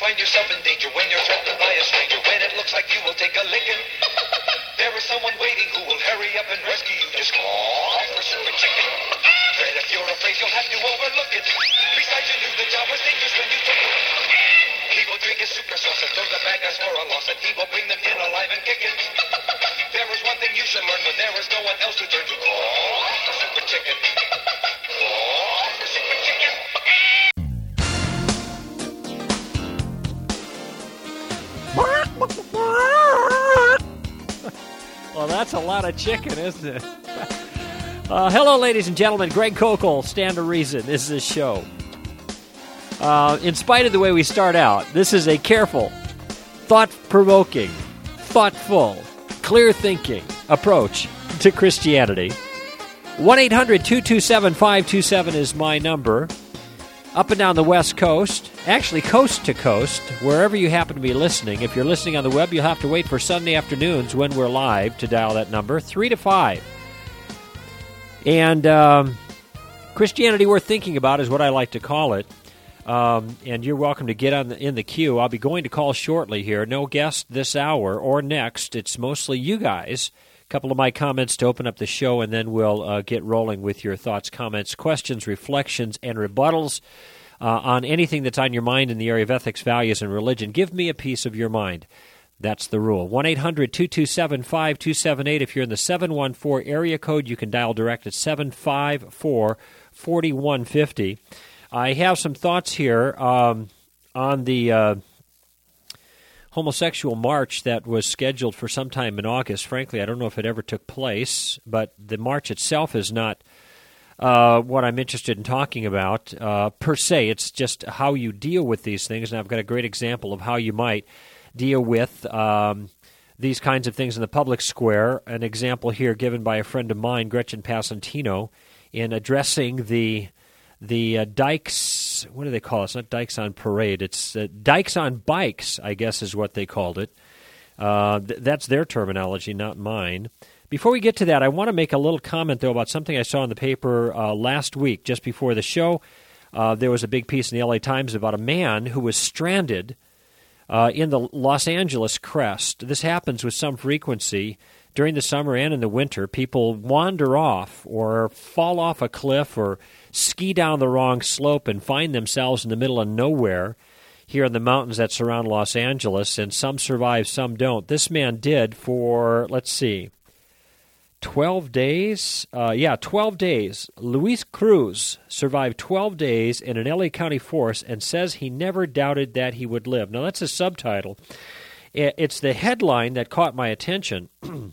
find yourself in danger, when you're threatened by a stranger, when it looks like you will take a licking, there is someone waiting who will hurry up and rescue you. Just call for Super Chicken. And if you're afraid, you'll have to overlook it. Besides, you knew the job was dangerous when you took it. He will drink his super sauce and throw the bad guys for a loss, and he will bring them in alive and kicking. There is one thing you should learn when there is no one else to turn to. Call for Super Chicken. Call for Super Chicken. Well, that's a lot of chicken, isn't it? Hello, ladies and gentlemen. Greg Kokel, Stand to Reason. This is his show. In spite of the way we start out, this is a careful, thought-provoking, thoughtful, clear-thinking approach to Christianity. 1-800-227-527 is my number. Up and down the West Coast, actually coast to coast, wherever you happen to be listening. If you're listening on the web, you'll have to wait for Sunday afternoons when we're live to dial that number, 3 to 5. And Christianity Worth Thinking About is what I like to call it. And you're welcome to get in the queue. I'll be going to call shortly here. No guest this hour or next. It's mostly you guys. A couple of my comments to open up the show, and then we'll get rolling with your thoughts, comments, questions, reflections, and rebuttals on anything that's on your mind in the area of ethics, values, and religion. Give me a piece of your mind. That's the rule. 1-800-227-5278. If you're in the 714 area code, you can dial direct at 754-4150. I have some thoughts here on the homosexual march that was scheduled for sometime in August. Frankly, I don't know if it ever took place, but the march itself is not what I'm interested in talking about per se. It's just how you deal with these things, and I've got a great example of how you might deal with these kinds of things in the public square. An example here given by a friend of mine, Gretchen Passantino, in addressing the dikes, what do they call it? It's not Dikes on Parade. It's Dikes on Bikes, I guess is what they called it. That's their terminology, not mine. Before we get to that, I want to make a little comment, though, about something I saw in the paper last week, just before the show. There was a big piece in the LA Times about a man who was stranded in the Los Angeles crest. This happens with some frequency during the summer and in the winter. People wander off or fall off a cliff or ski down the wrong slope and find themselves in the middle of nowhere here in the mountains that surround Los Angeles, and some survive, some don't. This man did for, 12 days? 12 days. Luis Cruz survived 12 days in an LA County forest and says he never doubted that he would live. Now, that's a subtitle. It's the headline that caught my attention.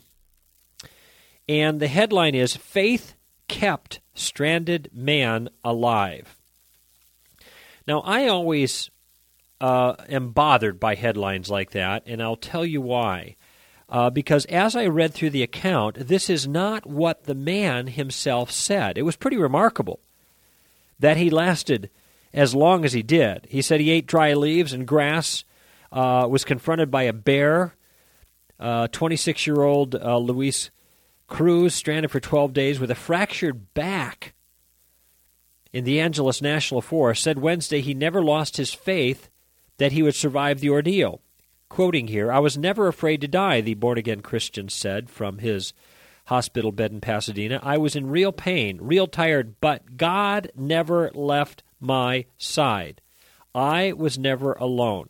And the headline is, Faith Kept Stranded Man Alive. Now, I always am bothered by headlines like that, and I'll tell you why. Because as I read through the account, this is not what the man himself said. It was pretty remarkable that he lasted as long as he did. He said he ate dry leaves and grass, was confronted by a bear. 26-year-old Luis Cruz, stranded for 12 days with a fractured back in the Angeles National Forest, said Wednesday he never lost his faith that he would survive the ordeal. Quoting here, "I was never afraid to die," the born-again Christian said from his hospital bed in Pasadena. "I was in real pain, real tired, but God never left my side. I was never alone."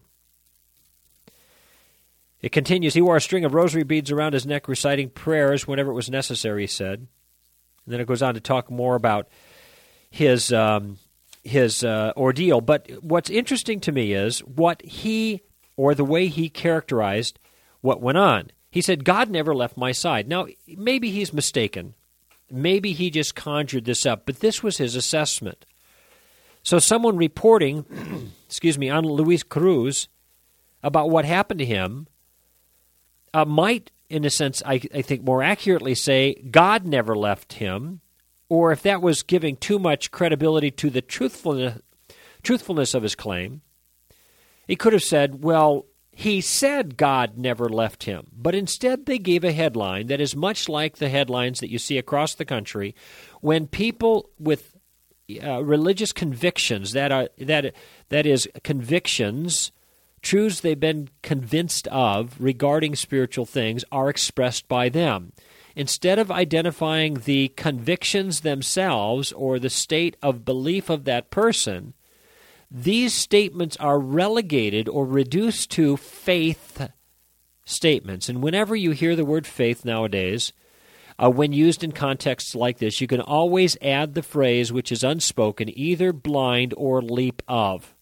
It continues, he wore a string of rosary beads around his neck, reciting prayers whenever it was necessary, he said. And then it goes on to talk more about his ordeal. But what's interesting to me is what he, or the way he characterized what went on. He said, God never left my side. Now, maybe he's mistaken. Maybe he just conjured this up, but this was his assessment. So someone reporting, on Luis Cruz about what happened to him might, in a sense, I think more accurately say, God never left him, or if that was giving too much credibility to the truthfulness of his claim, he could have said, well, he said God never left him, but instead they gave a headline that is much like the headlines that you see across the country when people with religious convictions, that is convictions truths they've been convinced of regarding spiritual things are expressed by them. Instead of identifying the convictions themselves or the state of belief of that person, these statements are relegated or reduced to faith statements. And whenever you hear the word faith nowadays, when used in contexts like this, you can always add the phrase which is unspoken, either blind or leap of.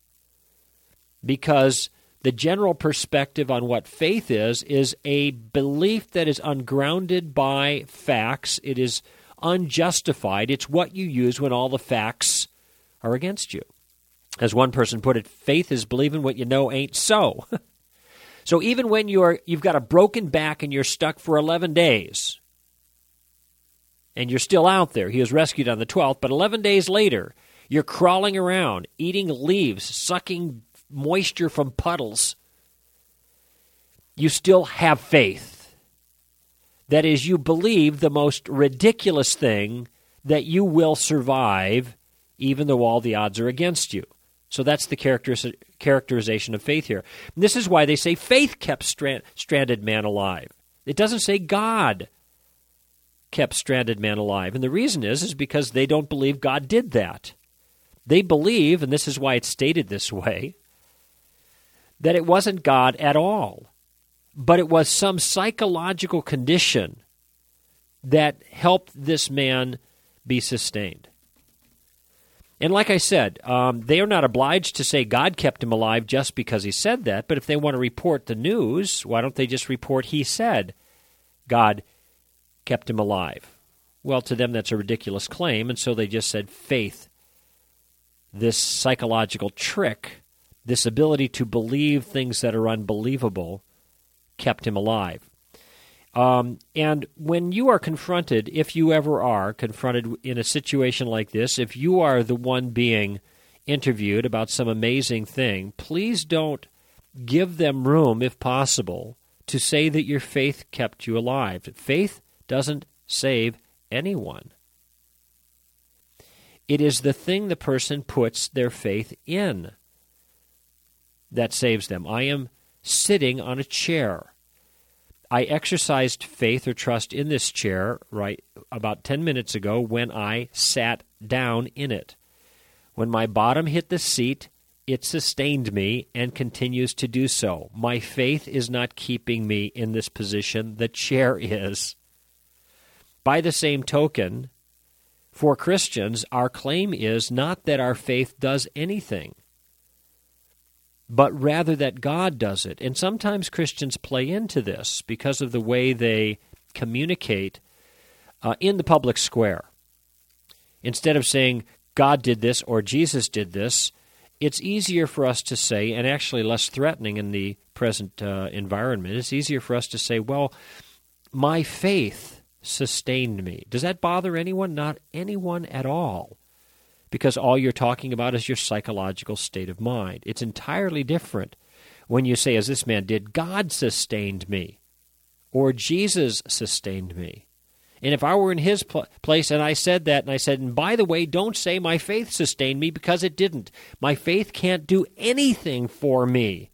Because the general perspective on what faith is a belief that is ungrounded by facts. It is unjustified. It's what you use when all the facts are against you. As one person put it, faith is believing what you know ain't so. So even when you've got a broken back and you're stuck for 11 days, and you're still out there, he was rescued on the 12th, but 11 days later, you're crawling around, eating leaves, sucking moisture from puddles, you still have faith. That is, you believe the most ridiculous thing that you will survive even though all the odds are against you. So that's the characterization of faith here. And this is why they say faith kept stranded man alive. It doesn't say God kept stranded man alive. And the reason is because they don't believe God did that. They believe, and this is why it's stated this way, that it wasn't God at all, but it was some psychological condition that helped this man be sustained. And like I said, they are not obliged to say God kept him alive just because he said that, but if they want to report the news, why don't they just report he said God kept him alive? Well, to them that's a ridiculous claim, and so they just said faith, this psychological trick, this ability to believe things that are unbelievable, kept him alive. And when you are confronted, if you ever are confronted in a situation like this, if you are the one being interviewed about some amazing thing, please don't give them room, if possible, to say that your faith kept you alive. Faith doesn't save anyone. It is the thing the person puts their faith in that saves them. I am sitting on a chair. I exercised faith or trust in this chair right about 10 minutes ago when I sat down in it. When my bottom hit the seat, it sustained me and continues to do so. My faith is not keeping me in this position. The chair is. By the same token, for Christians, our claim is not that our faith does anything, but rather that God does it. And sometimes Christians play into this because of the way they communicate in the public square. Instead of saying, God did this or Jesus did this, it's easier for us to say, and actually less threatening in the present environment, it's easier for us to say, well, my faith sustained me. Does that bother anyone? Not anyone at all. Because all you're talking about is your psychological state of mind. It's entirely different when you say, as this man did, God sustained me, or Jesus sustained me. And if I were in his place and I said that, and I said, and by the way, don't say my faith sustained me, because it didn't. My faith can't do anything for me.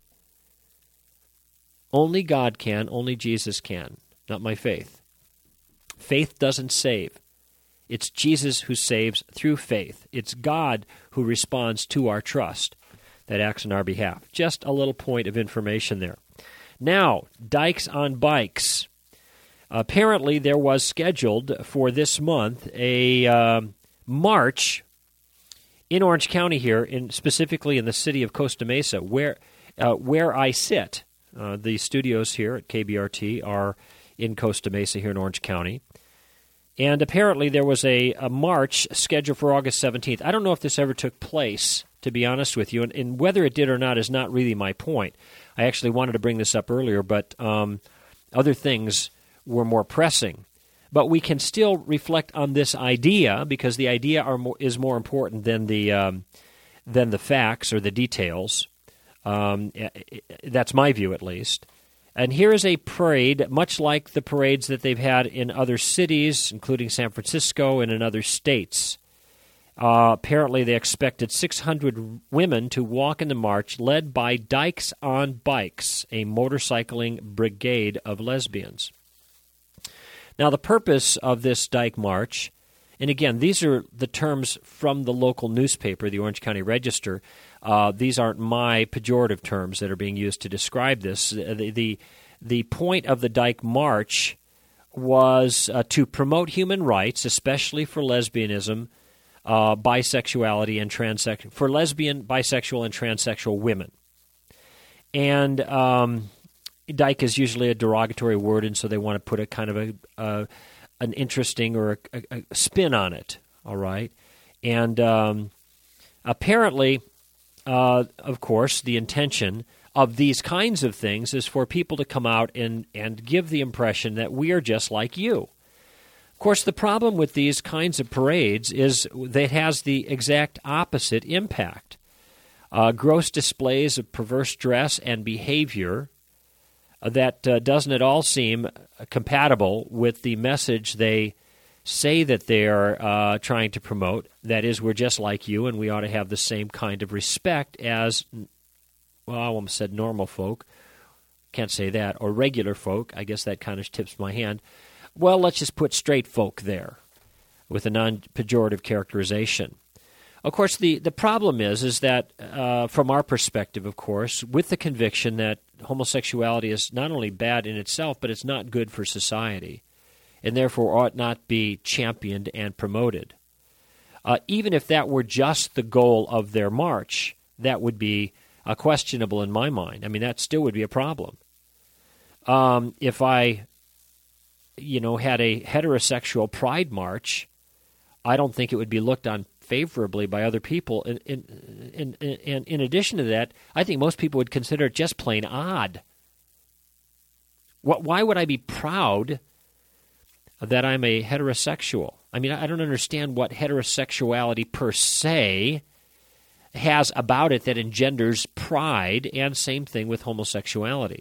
Only God can, only Jesus can, not my faith. Faith doesn't save. It's Jesus who saves through faith. It's God who responds to our trust that acts on our behalf. Just a little point of information there. Now, Dykes on Bikes. Apparently, there was scheduled for this month a march in Orange County here, specifically in the city of Costa Mesa, where I sit. The studios here at KBRT are in Costa Mesa here in Orange County. And apparently there was a march scheduled for August 17th. I don't know if this ever took place, to be honest with you, and whether it did or not is not really my point. I actually wanted to bring this up earlier, but other things were more pressing. But we can still reflect on this idea, because the idea is more important than the facts or the details. That's my view, at least. And here is a parade, much like the parades that they've had in other cities, including San Francisco and in other states. Apparently, they expected 600 women to walk in the march led by Dykes on Bikes, a motorcycling brigade of lesbians. Now, the purpose of this Dyke March, and again, these are the terms from the local newspaper, the Orange County Register. These aren't my pejorative terms that are being used to describe this. The point of the Dyke March was to promote human rights, especially for lesbianism, bisexuality, and transsexual, for lesbian, bisexual, and transsexual women. And dyke is usually a derogatory word, and so they want to put a kind of an interesting or a spin on it, all right? And apparently, of course, the intention of these kinds of things is for people to come out and give the impression that we are just like you. Of course, the problem with these kinds of parades is that it has the exact opposite impact. Gross displays of perverse dress and behavior that doesn't at all seem compatible with the message they say that they're trying to promote. That is, we're just like you, and we ought to have the same kind of respect as, well, I almost said normal folk. Can't say that. Or regular folk. I guess that kind of tips my hand. Well, let's just put straight folk there with a non-pejorative characterization. Of course, the problem is that from our perspective, of course, with the conviction that homosexuality is not only bad in itself, but it's not good for society, and therefore ought not be championed and promoted. Even if that were just the goal of their march, that would be questionable in my mind. I mean, that still would be a problem. If I had a heterosexual pride march, I don't think it would be looked on favorably by other people. And in addition to that, I think most people would consider it just plain odd. Why would I be proud that I'm a heterosexual? I mean, I don't understand what heterosexuality per se has about it that engenders pride, and same thing with homosexuality.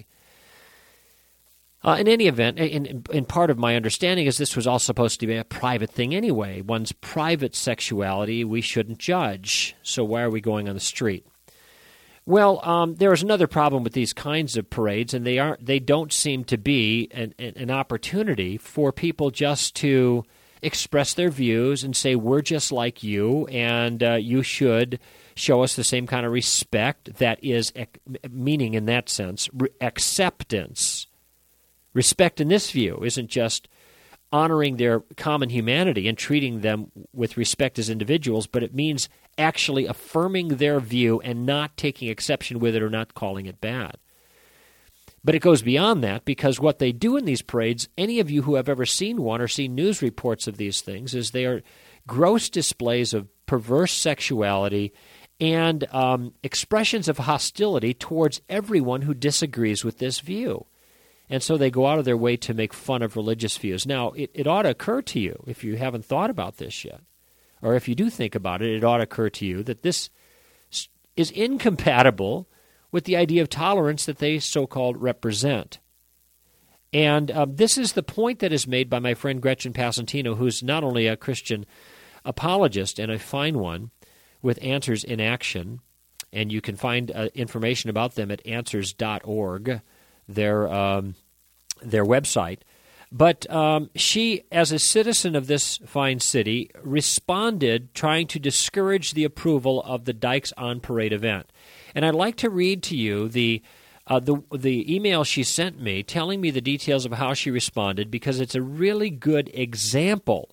In any event, in part of my understanding is this was all supposed to be a private thing anyway. One's private sexuality we shouldn't judge, so why are we going on the street? Well, there is another problem with these kinds of parades, and they don't seem to be an opportunity for people just to express their views and say, we're just like you, and you should show us the same kind of respect. That is, meaning in that sense, acceptance. Respect in this view isn't just honoring their common humanity and treating them with respect as individuals, but it means actually affirming their view and not taking exception with it or not calling it bad. But it goes beyond that, because what they do in these parades, any of you who have ever seen one or seen news reports of these things, is they are gross displays of perverse sexuality and expressions of hostility towards everyone who disagrees with this view. And so they go out of their way to make fun of religious views. Now, it ought to occur to you, if you haven't thought about this yet, or if you do think about it, it ought to occur to you that this is incompatible with the idea of tolerance that they so-called represent. And this is the point that is made by my friend Gretchen Passantino, who's not only a Christian apologist and a fine one with Answers in Action, and you can find information about them at answers.org, their website. But she, as a citizen of this fine city, responded trying to discourage the approval of the Dykes on Parade event. And I'd like to read to you the email she sent me telling me the details of how she responded, because it's a really good example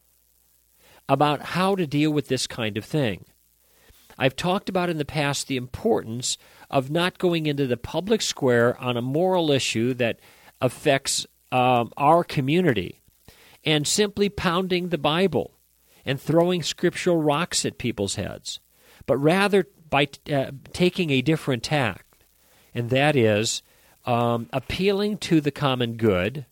about how to deal with this kind of thing. I've talked about in the past the importance of not going into the public square on a moral issue that affects our community and simply pounding the Bible and throwing scriptural rocks at people's heads, but rather by taking a different tact, and that is appealing to the common good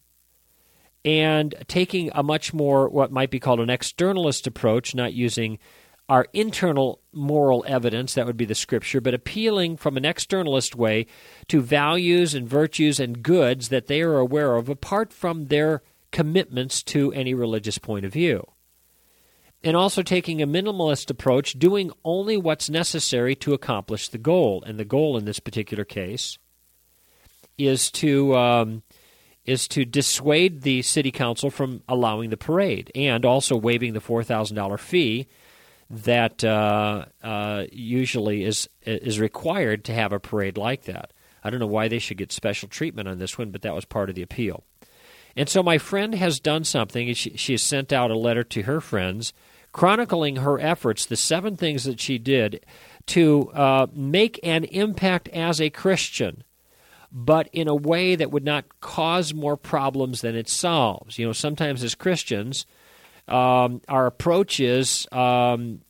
and taking a much more what might be called an externalist approach, not using our internal moral evidence, that would be the Scripture, but appealing from an externalist way to values and virtues and goods that they are aware of apart from their commitments to any religious point of view. and also taking a minimalist approach, doing only what's necessary to accomplish the goal. And the goal in this particular case is to dissuade the city council from allowing the parade, and also waiving the $4,000 fee that usually is required to have a parade like that. I don't know why they should get special treatment on this one, but that was part of the appeal. And so my friend has done something. She has sent out a letter to her friends chronicling her efforts, the 7 things that she did to make an impact as a Christian, but in a way that would not cause more problems than it solves. You know, sometimes as Christians, our approach is, the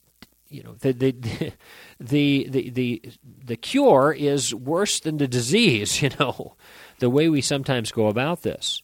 cure is worse than the disease. You know, the way we sometimes go about this.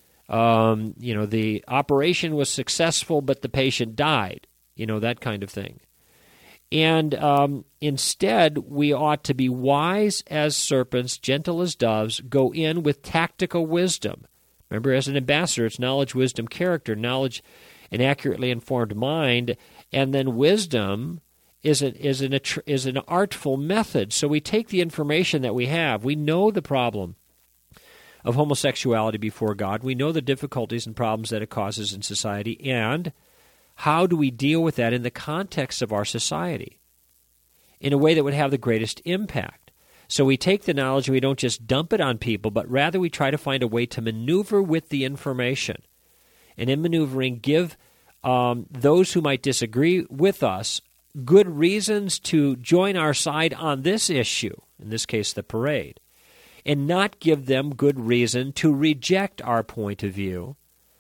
The operation was successful, but the patient died. You know, that kind of thing. And instead, we ought to be wise as serpents, gentle as doves, go in with tactical wisdom. Remember, as an ambassador, it's knowledge, wisdom, character, knowledge, an accurately informed mind, and then wisdom is an artful method. So we take the information that we have. We know the problem of homosexuality before God. We know the difficulties and problems that it causes in society, and how do we deal with that in the context of our society in a way that would have the greatest impact? So we take the knowledge and we don't just dump it on people, but rather we try to find a way to maneuver with the information. And in maneuvering, give those who might disagree with us good reasons to join our side on this issue, in this case the parade, and not give them good reason to reject our point of view.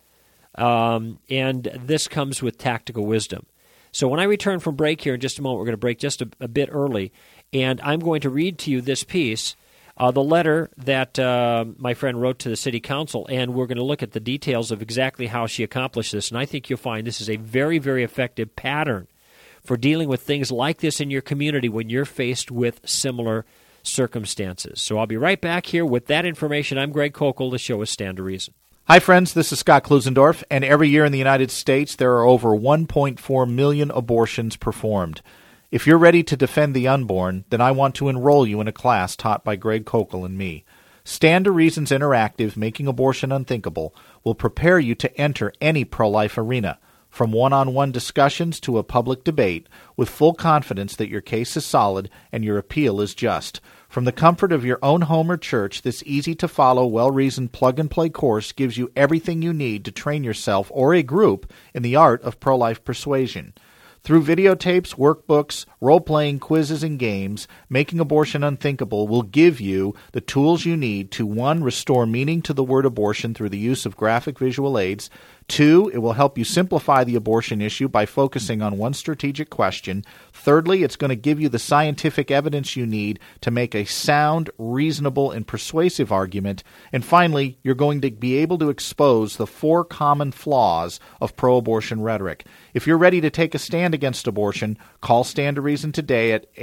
And this comes with tactical wisdom. So when I return from break here in just a moment, we're going to break just a bit early, and I'm going to read to you this piece, the letter that my friend wrote to the city council, and we're going to look at the details of exactly how she accomplished this. And I think you'll find this is a very, very effective pattern for dealing with things like this in your community when you're faced with similar circumstances. So I'll be right back here with that information. I'm Greg Kokel. The show is Stand to Reason. Hi, friends. This is Scott Klusendorf, and every year in the United States, there are over 1.4 million abortions performed. If you're ready to defend the unborn, then I want to enroll you in a class taught by Greg Kokel and me. Stand to Reason's interactive Making Abortion Unthinkable will prepare you to enter any pro-life arena, from one-on-one discussions to a public debate, with full confidence that your case is solid and your appeal is just. From the comfort of your own home or church, this easy-to-follow, well-reasoned plug-and-play course gives you everything you need to train yourself or a group in the art of pro-life persuasion. Through videotapes, workbooks, role-playing quizzes, and games, Making Abortion Unthinkable will give you the tools you need to, 1, restore meaning to the word abortion through the use of graphic visual aids. 2, it will help you simplify the abortion issue by focusing on one strategic question. Thirdly, it's going to give you the scientific evidence you need to make a sound, reasonable, and persuasive argument. And finally, you're going to be able to expose the 4 common flaws of pro-abortion rhetoric. If you're ready to take a stand against abortion, call Stand to Reason today at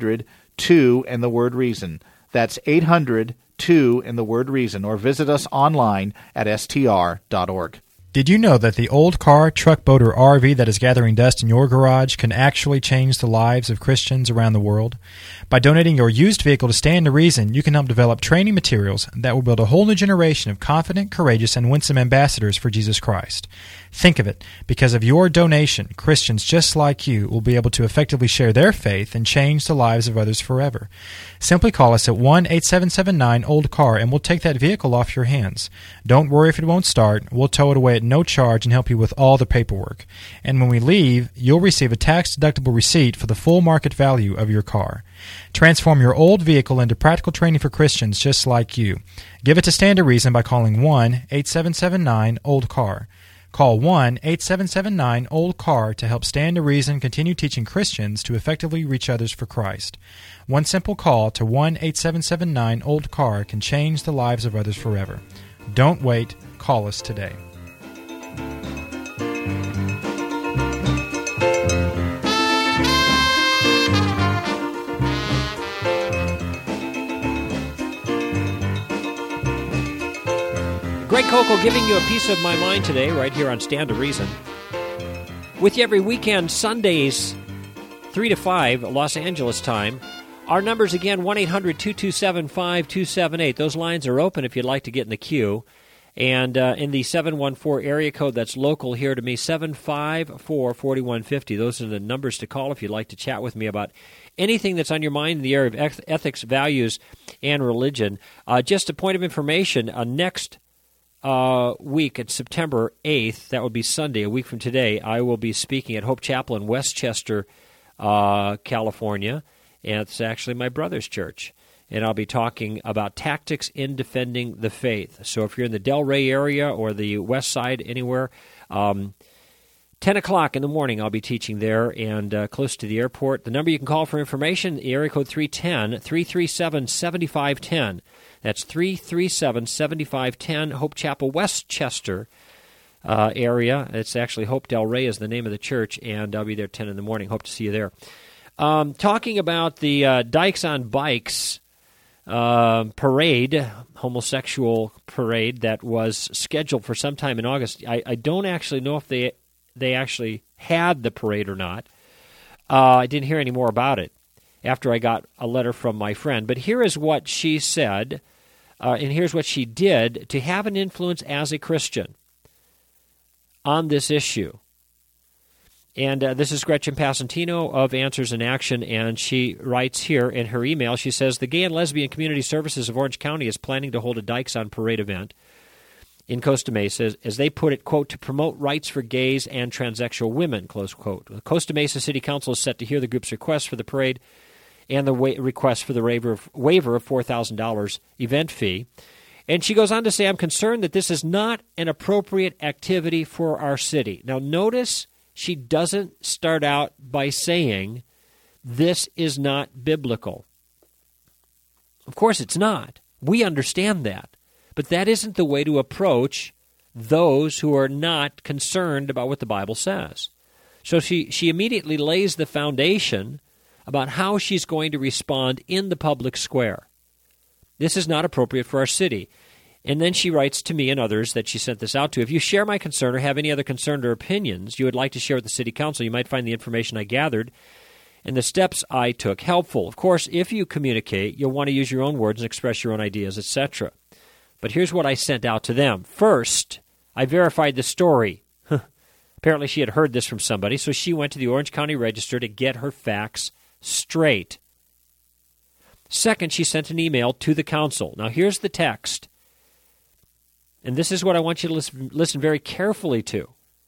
800-2 and the word reason. That's 800-2 and the word reason, or visit us online at str.org. Did you know that the old car, truck, boat, or RV that is gathering dust in your garage can actually change the lives of Christians around the world? By donating your used vehicle to Stand to Reason, you can help develop training materials that will build a whole new generation of confident, courageous, and winsome ambassadors for Jesus Christ. Think of it. Because of your donation, Christians just like you will be able to effectively share their faith and change the lives of others forever. Simply call us at 1-8779-OLD-CAR and we'll take that vehicle off your hands. Don't worry if it won't start. We'll tow it away at no charge and help you with all the paperwork. And when we leave, you'll receive a tax-deductible receipt for the full market value of your car. Transform your old vehicle into practical training for Christians just like you. Give it to Stand to Reason by calling 1-8779-OLD-CAR. Call 1-8779-OLD-CAR to help Stand to Reason continue teaching Christians to effectively reach others for Christ. One simple call to 1-8779-OLD-CAR can change the lives of others forever. Don't wait. Call us today. Greg Kokel giving you a piece of my mind today right here on Stand to Reason. With you every weekend, Sundays, 3 to 5, Los Angeles time. Our numbers again, 1-800-227-5278. Those lines are open if you'd like to get in the queue. And in the 714 area code that's local here to me, 754-4150. Those are the numbers to call if you'd like to chat with me about anything that's on your mind in the area of ethics, values, and religion. Just a point of information, next week, it's September 8th, that would be Sunday, a week from today, I will be speaking at Hope Chapel in Westchester, California. And it's actually my brother's church. And I'll be talking about tactics in defending the faith. So if you're in the Del Rey area or the west side, anywhere, 10 o'clock in the morning I'll be teaching there and close to the airport. The number you can call for information, area code 310-337-7510. That's 337-7510, Hope Chapel, Westchester area. It's actually Hope Del Rey is the name of the church, and I'll be there 10 in the morning. Hope to see you there. Talking about the Dykes on Bikes parade, homosexual parade that was scheduled for sometime in August. I don't actually know if they actually had the parade or not. I didn't hear any more about it after I got a letter from my friend. But here is what she said, and here's what she did to have an influence as a Christian on this issue. And this is Gretchen Passantino of Answers in Action, and she writes here in her email, she says, the Gay and Lesbian Community Services of Orange County is planning to hold a Dykes on Parade event in Costa Mesa, as they put it, quote, to promote rights for gays and transsexual women, close quote. The Costa Mesa City Council is set to hear the group's request for the parade and the request for the waiver of $4,000 event fee. And she goes on to say, I'm concerned that this is not an appropriate activity for our city. Now, notice she doesn't start out by saying this is not biblical. Of course it's not. We understand that. But that isn't the way to approach those who are not concerned about what the Bible says. So she immediately lays the foundation about how she's going to respond in the public square. This is not appropriate for our city. And then she writes to me and others that she sent this out to. If you share my concern or have any other concern or opinions you would like to share with the City Council, you might find the information I gathered and the steps I took helpful. Of course, if you communicate, you'll want to use your own words and express your own ideas, etc. But here's what I sent out to them. First, I verified the story. Apparently she had heard this from somebody, so she went to the Orange County Register to get her facts straight. Second, she sent an email to the council. Now, here's the text. And this is what I want you to listen very carefully to.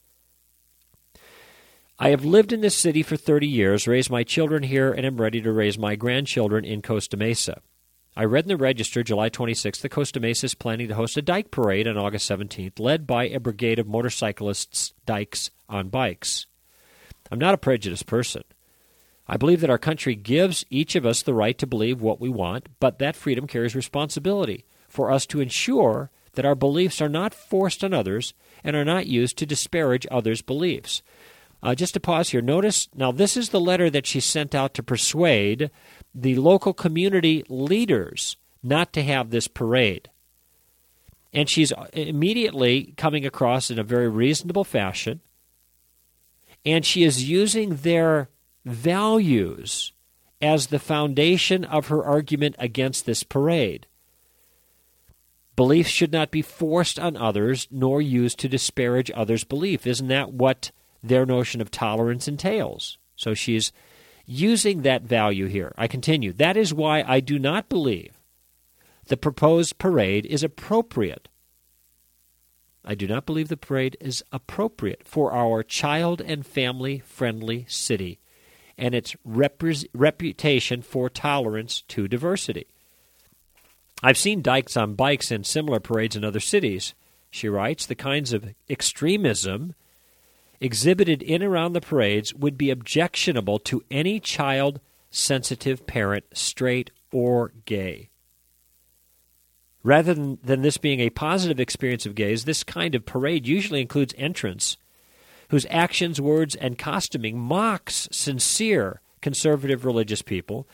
I have lived in this city for 30 years, raised my children here, and am ready to raise my grandchildren in Costa Mesa. I read in the Register, July 26th, that Costa Mesa is planning to host a Dyke Parade on August 17th, led by a brigade of motorcyclists, Dykes on Bikes. I'm not a prejudiced person. I believe that our country gives each of us the right to believe what we want, but that freedom carries responsibility for us to ensure that our beliefs are not forced on others and are not used to disparage others' beliefs. Just to pause here, notice, now this is the letter that she sent out to persuade the local community leaders not to have this parade. And she's immediately coming across in a very reasonable fashion, and she is using their values as the foundation of her argument against this parade. Beliefs should not be forced on others, nor used to disparage others' belief. Isn't that what their notion of tolerance entails? So she's using that value here. I continue. That is why I do not believe the proposed parade is appropriate. I do not believe the parade is appropriate for our child and family-friendly city and its reputation for tolerance to diversity. I've seen Dykes on Bikes in similar parades in other cities, she writes. The kinds of extremism exhibited in and around the parades would be objectionable to any child-sensitive parent, straight or gay. Rather than this being a positive experience of gays, this kind of parade usually includes entrants whose actions, words, and costuming mocks sincere conservative religious people,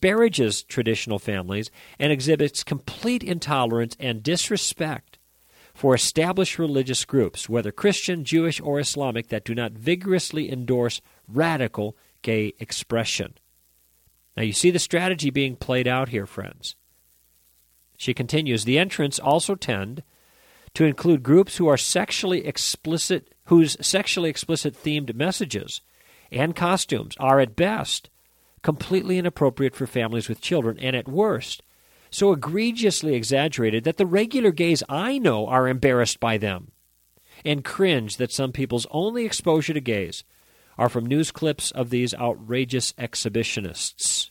disparages traditional families, and exhibits complete intolerance and disrespect for established religious groups, whether Christian, Jewish, or Islamic, that do not vigorously endorse radical gay expression. Now you see the strategy being played out here, friends. She continues, the entrants also tend to include groups who are whose sexually explicit themed messages and costumes are at best completely inappropriate for families with children, and at worst so egregiously exaggerated that the regular gays I know are embarrassed by them and cringe that some people's only exposure to gays are from news clips of these outrageous exhibitionists.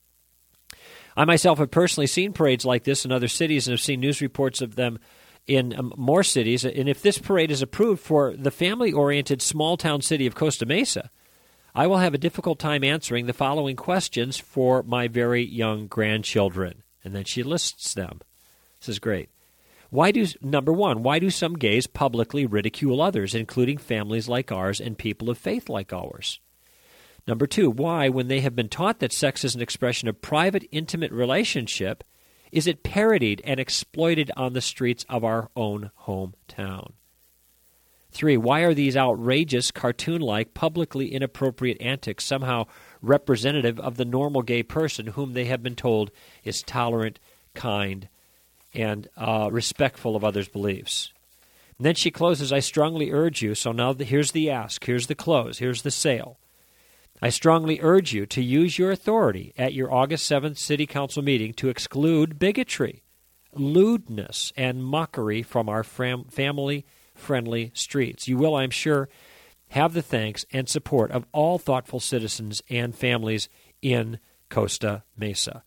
I myself have personally seen parades like this in other cities and have seen news reports of them in more cities. And if this parade is approved for the family-oriented small-town city of Costa Mesa, I will have a difficult time answering the following questions for my very young grandchildren. And then she lists them. This is great. Number one, why do some gays publicly ridicule others, including families like ours and people of faith like ours? Number two, why, when they have been taught that sex is an expression of private, intimate relationship, is it parodied and exploited on the streets of our own hometown? 3, why are these outrageous, cartoon-like, publicly inappropriate antics somehow representative of the normal gay person whom they have been told is tolerant, kind, and respectful of others' beliefs? And then she closes, I strongly urge you, so now here's the ask, here's the close, here's the sale. I strongly urge you to use your authority at your August 7th City Council meeting to exclude bigotry, lewdness, and mockery from our family-friendly streets. You will, I'm sure, have the thanks and support of all thoughtful citizens and families in Costa Mesa.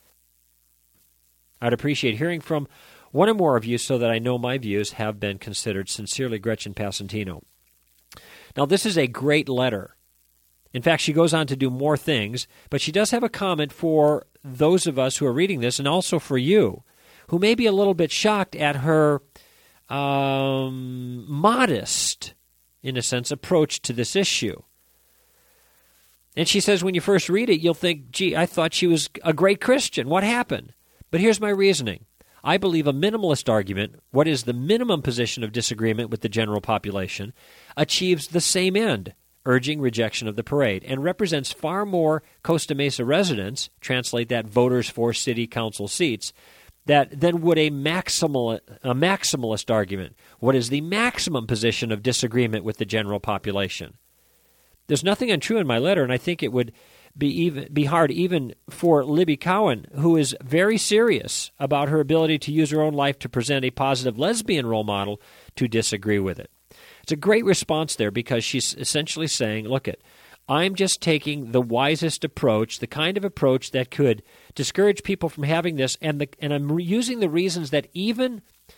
I'd appreciate hearing from one or more of you so that I know my views have been considered. Sincerely, Gretchen Passantino. Now, this is a great letter. In fact, she goes on to do more things, but she does have a comment for those of us who are reading this, and also for you, who may be a little bit shocked at her modest, in a sense, approach to this issue. And she says when you first read it, you'll think, gee, I thought she was a great Christian. What happened? But here's my reasoning. I believe a minimalist argument, what is the minimum position of disagreement with the general population, achieves the same end, urging rejection of the parade, and represents far more Costa Mesa residents, translate that voters for city council seats, than would a maximalist argument. What is the maximum position of disagreement with the general population? There's nothing untrue in my letter, and I think it would be hard even for Libby Cowan, who is very serious about her ability to use her own life to present a positive lesbian role model, to disagree with it. It's a great response there because she's essentially saying, look, I'm just taking the wisest approach, the kind of approach that could discourage people from having this, and I'm using the reasons that even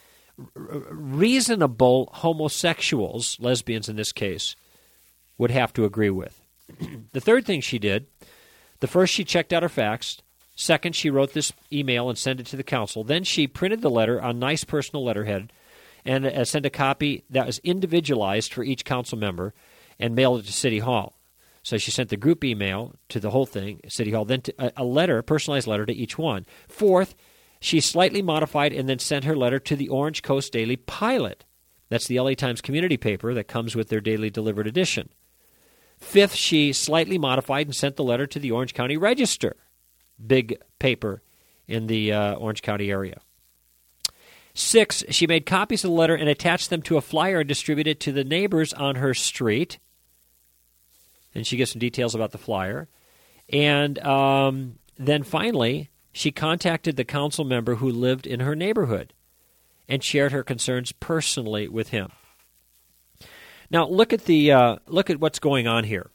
reasonable homosexuals, lesbians in this case, would have to agree with. The third thing she did, the first, she checked out her facts. Second, she wrote this email and sent it to the council. Then she printed the letter on nice personal letterhead and sent a copy that was individualized for each council member and mailed it to City Hall. So she sent the group email to the whole thing, City Hall, then a personalized letter to each one. Fourth, she slightly modified and then sent her letter to the Orange Coast Daily Pilot. That's the LA Times community paper that comes with their daily delivered edition. Fifth, she slightly modified and sent the letter to the Orange County Register, big paper in the Orange County area. Six, she made copies of the letter and attached them to a flyer and distributed it to the neighbors on her street. And she gives some details about the flyer. And then finally, she contacted the council member who lived in her neighborhood and shared her concerns personally with him. Now, look at what's going on here.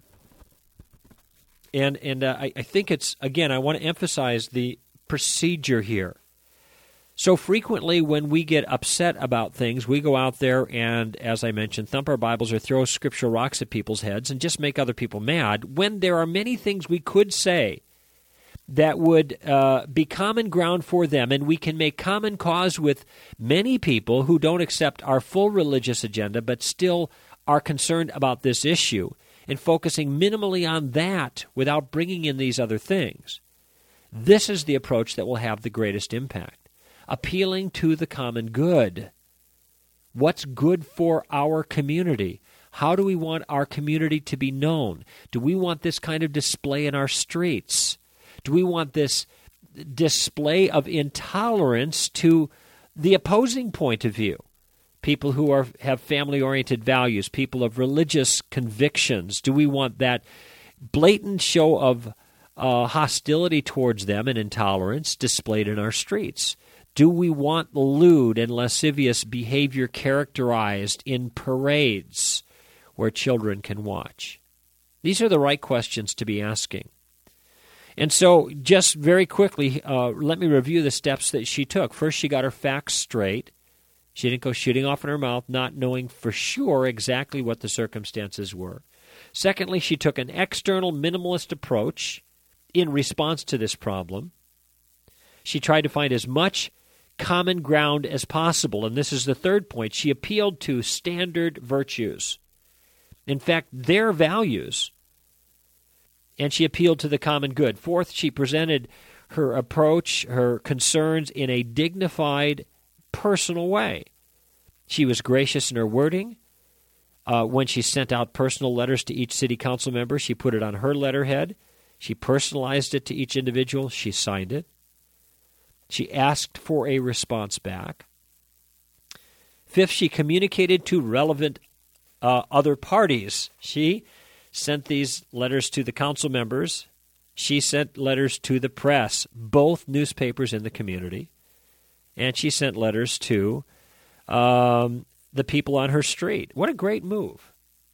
And I think it's, again, I want to emphasize the procedure here. So frequently when we get upset about things, we go out there and, as I mentioned, thump our Bibles or throw scriptural rocks at people's heads and just make other people mad, when there are many things we could say that would be common ground for them, and we can make common cause with many people who don't accept our full religious agenda but still are concerned about this issue, and focusing minimally on that without bringing in these other things. This is the approach that will have the greatest impact. Appealing to the common good. What's good for our community? How do we want our community to be known? Do we want this kind of display in our streets? Do we want this display of intolerance to the opposing point of view? People who have family-oriented values, people of religious convictions. Do we want that blatant show of hostility towards them and intolerance displayed in our streets? Do we want lewd and lascivious behavior characterized in parades where children can watch? These are the right questions to be asking. And so, just very quickly, let me review the steps that she took. First, she got her facts straight. She didn't go shooting off in her mouth, not knowing for sure exactly what the circumstances were. Secondly, she took an external minimalist approach in response to this problem. She tried to find as much common ground as possible, and this is the third point. She appealed to standard virtues. In fact, their values, and she appealed to the common good. Fourth, she presented her approach, her concerns in a dignified, personal way. She was gracious in her wording. When she sent out personal letters to each city council member, she put it on her letterhead. She personalized it to each individual. She signed it. She asked for a response back. Fifth, she communicated to relevant other parties. She sent these letters to the council members. She sent letters to the press, both newspapers in the community. And she sent letters to the people on her street. What a great move.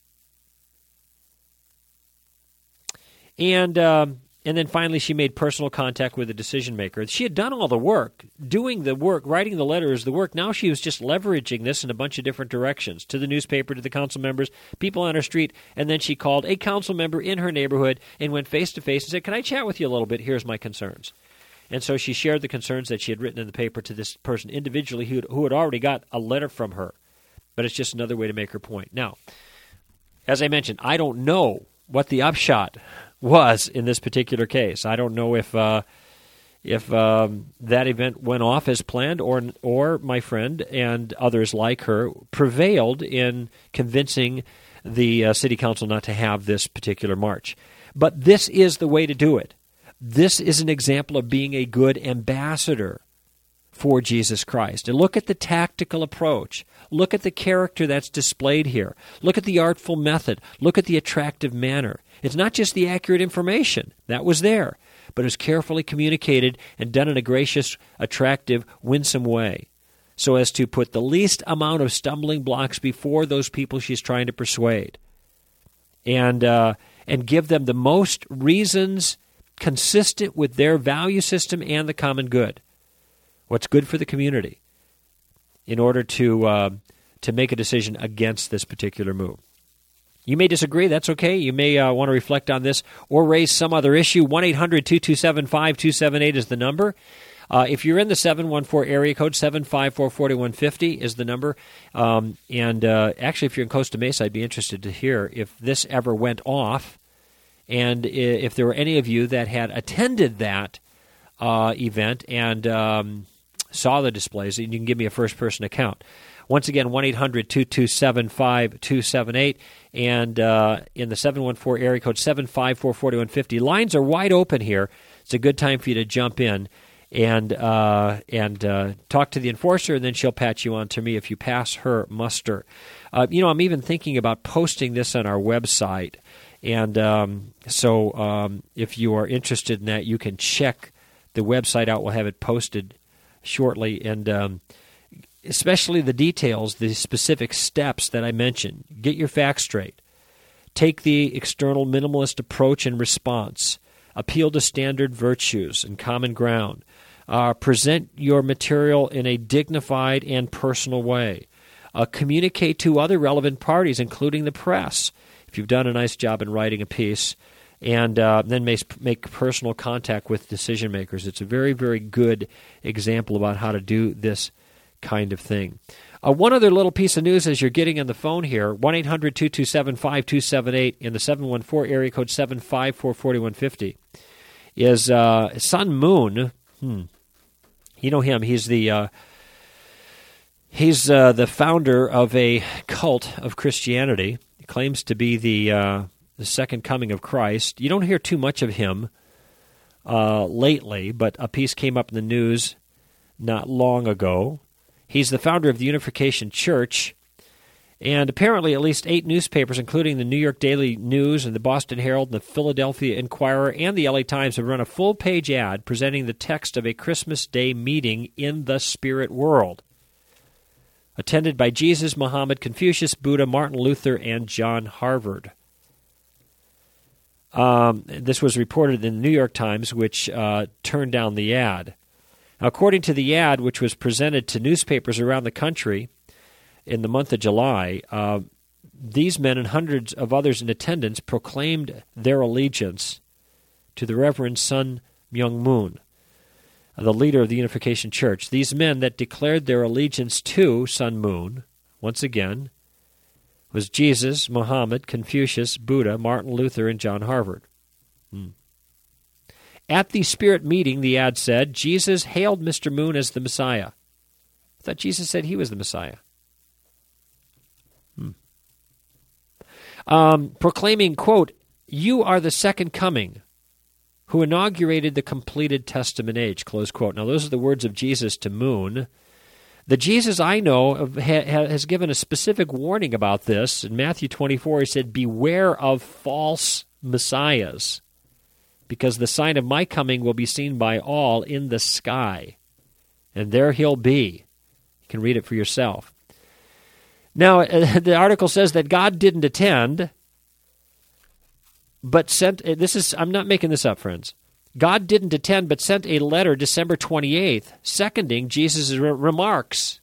And then finally, she made personal contact with the decision maker. She had done all the work, doing the work, writing the letters, the work. Now she was just leveraging this in a bunch of different directions, to the newspaper, to the council members, people on her street. And then she called a council member in her neighborhood and went face-to-face and said, "Can I chat with you a little bit? Here's my concerns." And so she shared the concerns that she had written in the paper to this person individually who had already got a letter from her. But it's just another way to make her point. Now, as I mentioned, I don't know what the upshot was in this particular case. I don't know if that event went off as planned, or my friend and others like her prevailed in convincing the city council not to have this particular march. But this is the way to do it. This is an example of being a good ambassador for Jesus Christ. And look at the tactical approach. Look at the character that's displayed here. Look at the artful method. Look at the attractive manner. It's not just the accurate information. That was there. But it was carefully communicated and done in a gracious, attractive, winsome way, so as to put the least amount of stumbling blocks before those people she's trying to persuade, and give them the most reasons consistent with their value system and the common good, what's good for the community, in order to make a decision against this particular move. You may disagree. That's okay. You may want to reflect on this or raise some other issue. 1-800-227-5278 is the number. If you're in the 714 area code, 754-4150 is the number. Actually, if you're in Costa Mesa, I'd be interested to hear if this ever went off, and if there were any of you that had attended that event and saw the displays, and you can give me a first-person account. Once again, 1-800-227-5278, and in the 714 area code, 754-4150. Lines are wide open here. It's a good time for you to jump in and talk to the enforcer, and then she'll patch you on to me if you pass her muster. I'm even thinking about posting this on our website, and so if you are interested in that, you can check the website out. We'll have it posted shortly, and especially the details, the specific steps that I mentioned. Get your facts straight. Take the external minimalist approach in response. Appeal to standard virtues and common ground. Present your material in a dignified and personal way. Communicate to other relevant parties, including the press, if you've done a nice job in writing a piece, and then make personal contact with decision makers. It's a very, very good example about how to do this kind of thing. One other little piece of news as you're getting on the phone here, 1-800-227-5278 in the 714 area code, 754-4150, is Sun Moon. You know him. He's the He's the founder of a cult of Christianity. He claims to be the second coming of Christ. You don't hear too much of him lately, but a piece came up in the news not long ago. He's the founder of the Unification Church, and apparently at least 8 newspapers, including the New York Daily News and the Boston Herald and the Philadelphia Inquirer and the LA Times, have run a full-page ad presenting the text of a Christmas Day meeting in the spirit world, attended by Jesus, Muhammad, Confucius, Buddha, Martin Luther, and John Harvard. This was reported in the New York Times, which turned down the ad. Now, according to the ad, which was presented to newspapers around the country in the month of July, these men and hundreds of others in attendance proclaimed their allegiance to the Reverend Sun Myung Moon, the leader of the Unification Church. These men that declared their allegiance to Sun Moon, once again, was Jesus, Muhammad, Confucius, Buddha, Martin Luther, and John Harvard. At the Spirit meeting, the ad said, Jesus hailed Mr. Moon as the Messiah. I thought Jesus said he was the Messiah. Proclaiming, quote, "You are the second coming, who inaugurated the completed Testament age," close quote. Now, those are the words of Jesus to Moon. The Jesus I know has given a specific warning about this. In Matthew 24, he said, "Beware of false messiahs, because the sign of my coming will be seen by all in the sky. And there he'll be." You can read it for yourself. Now, the article says that God didn't attend, but sent, I'm not making this up, friends. God didn't attend, but sent a letter December 28th, seconding Jesus' remarks.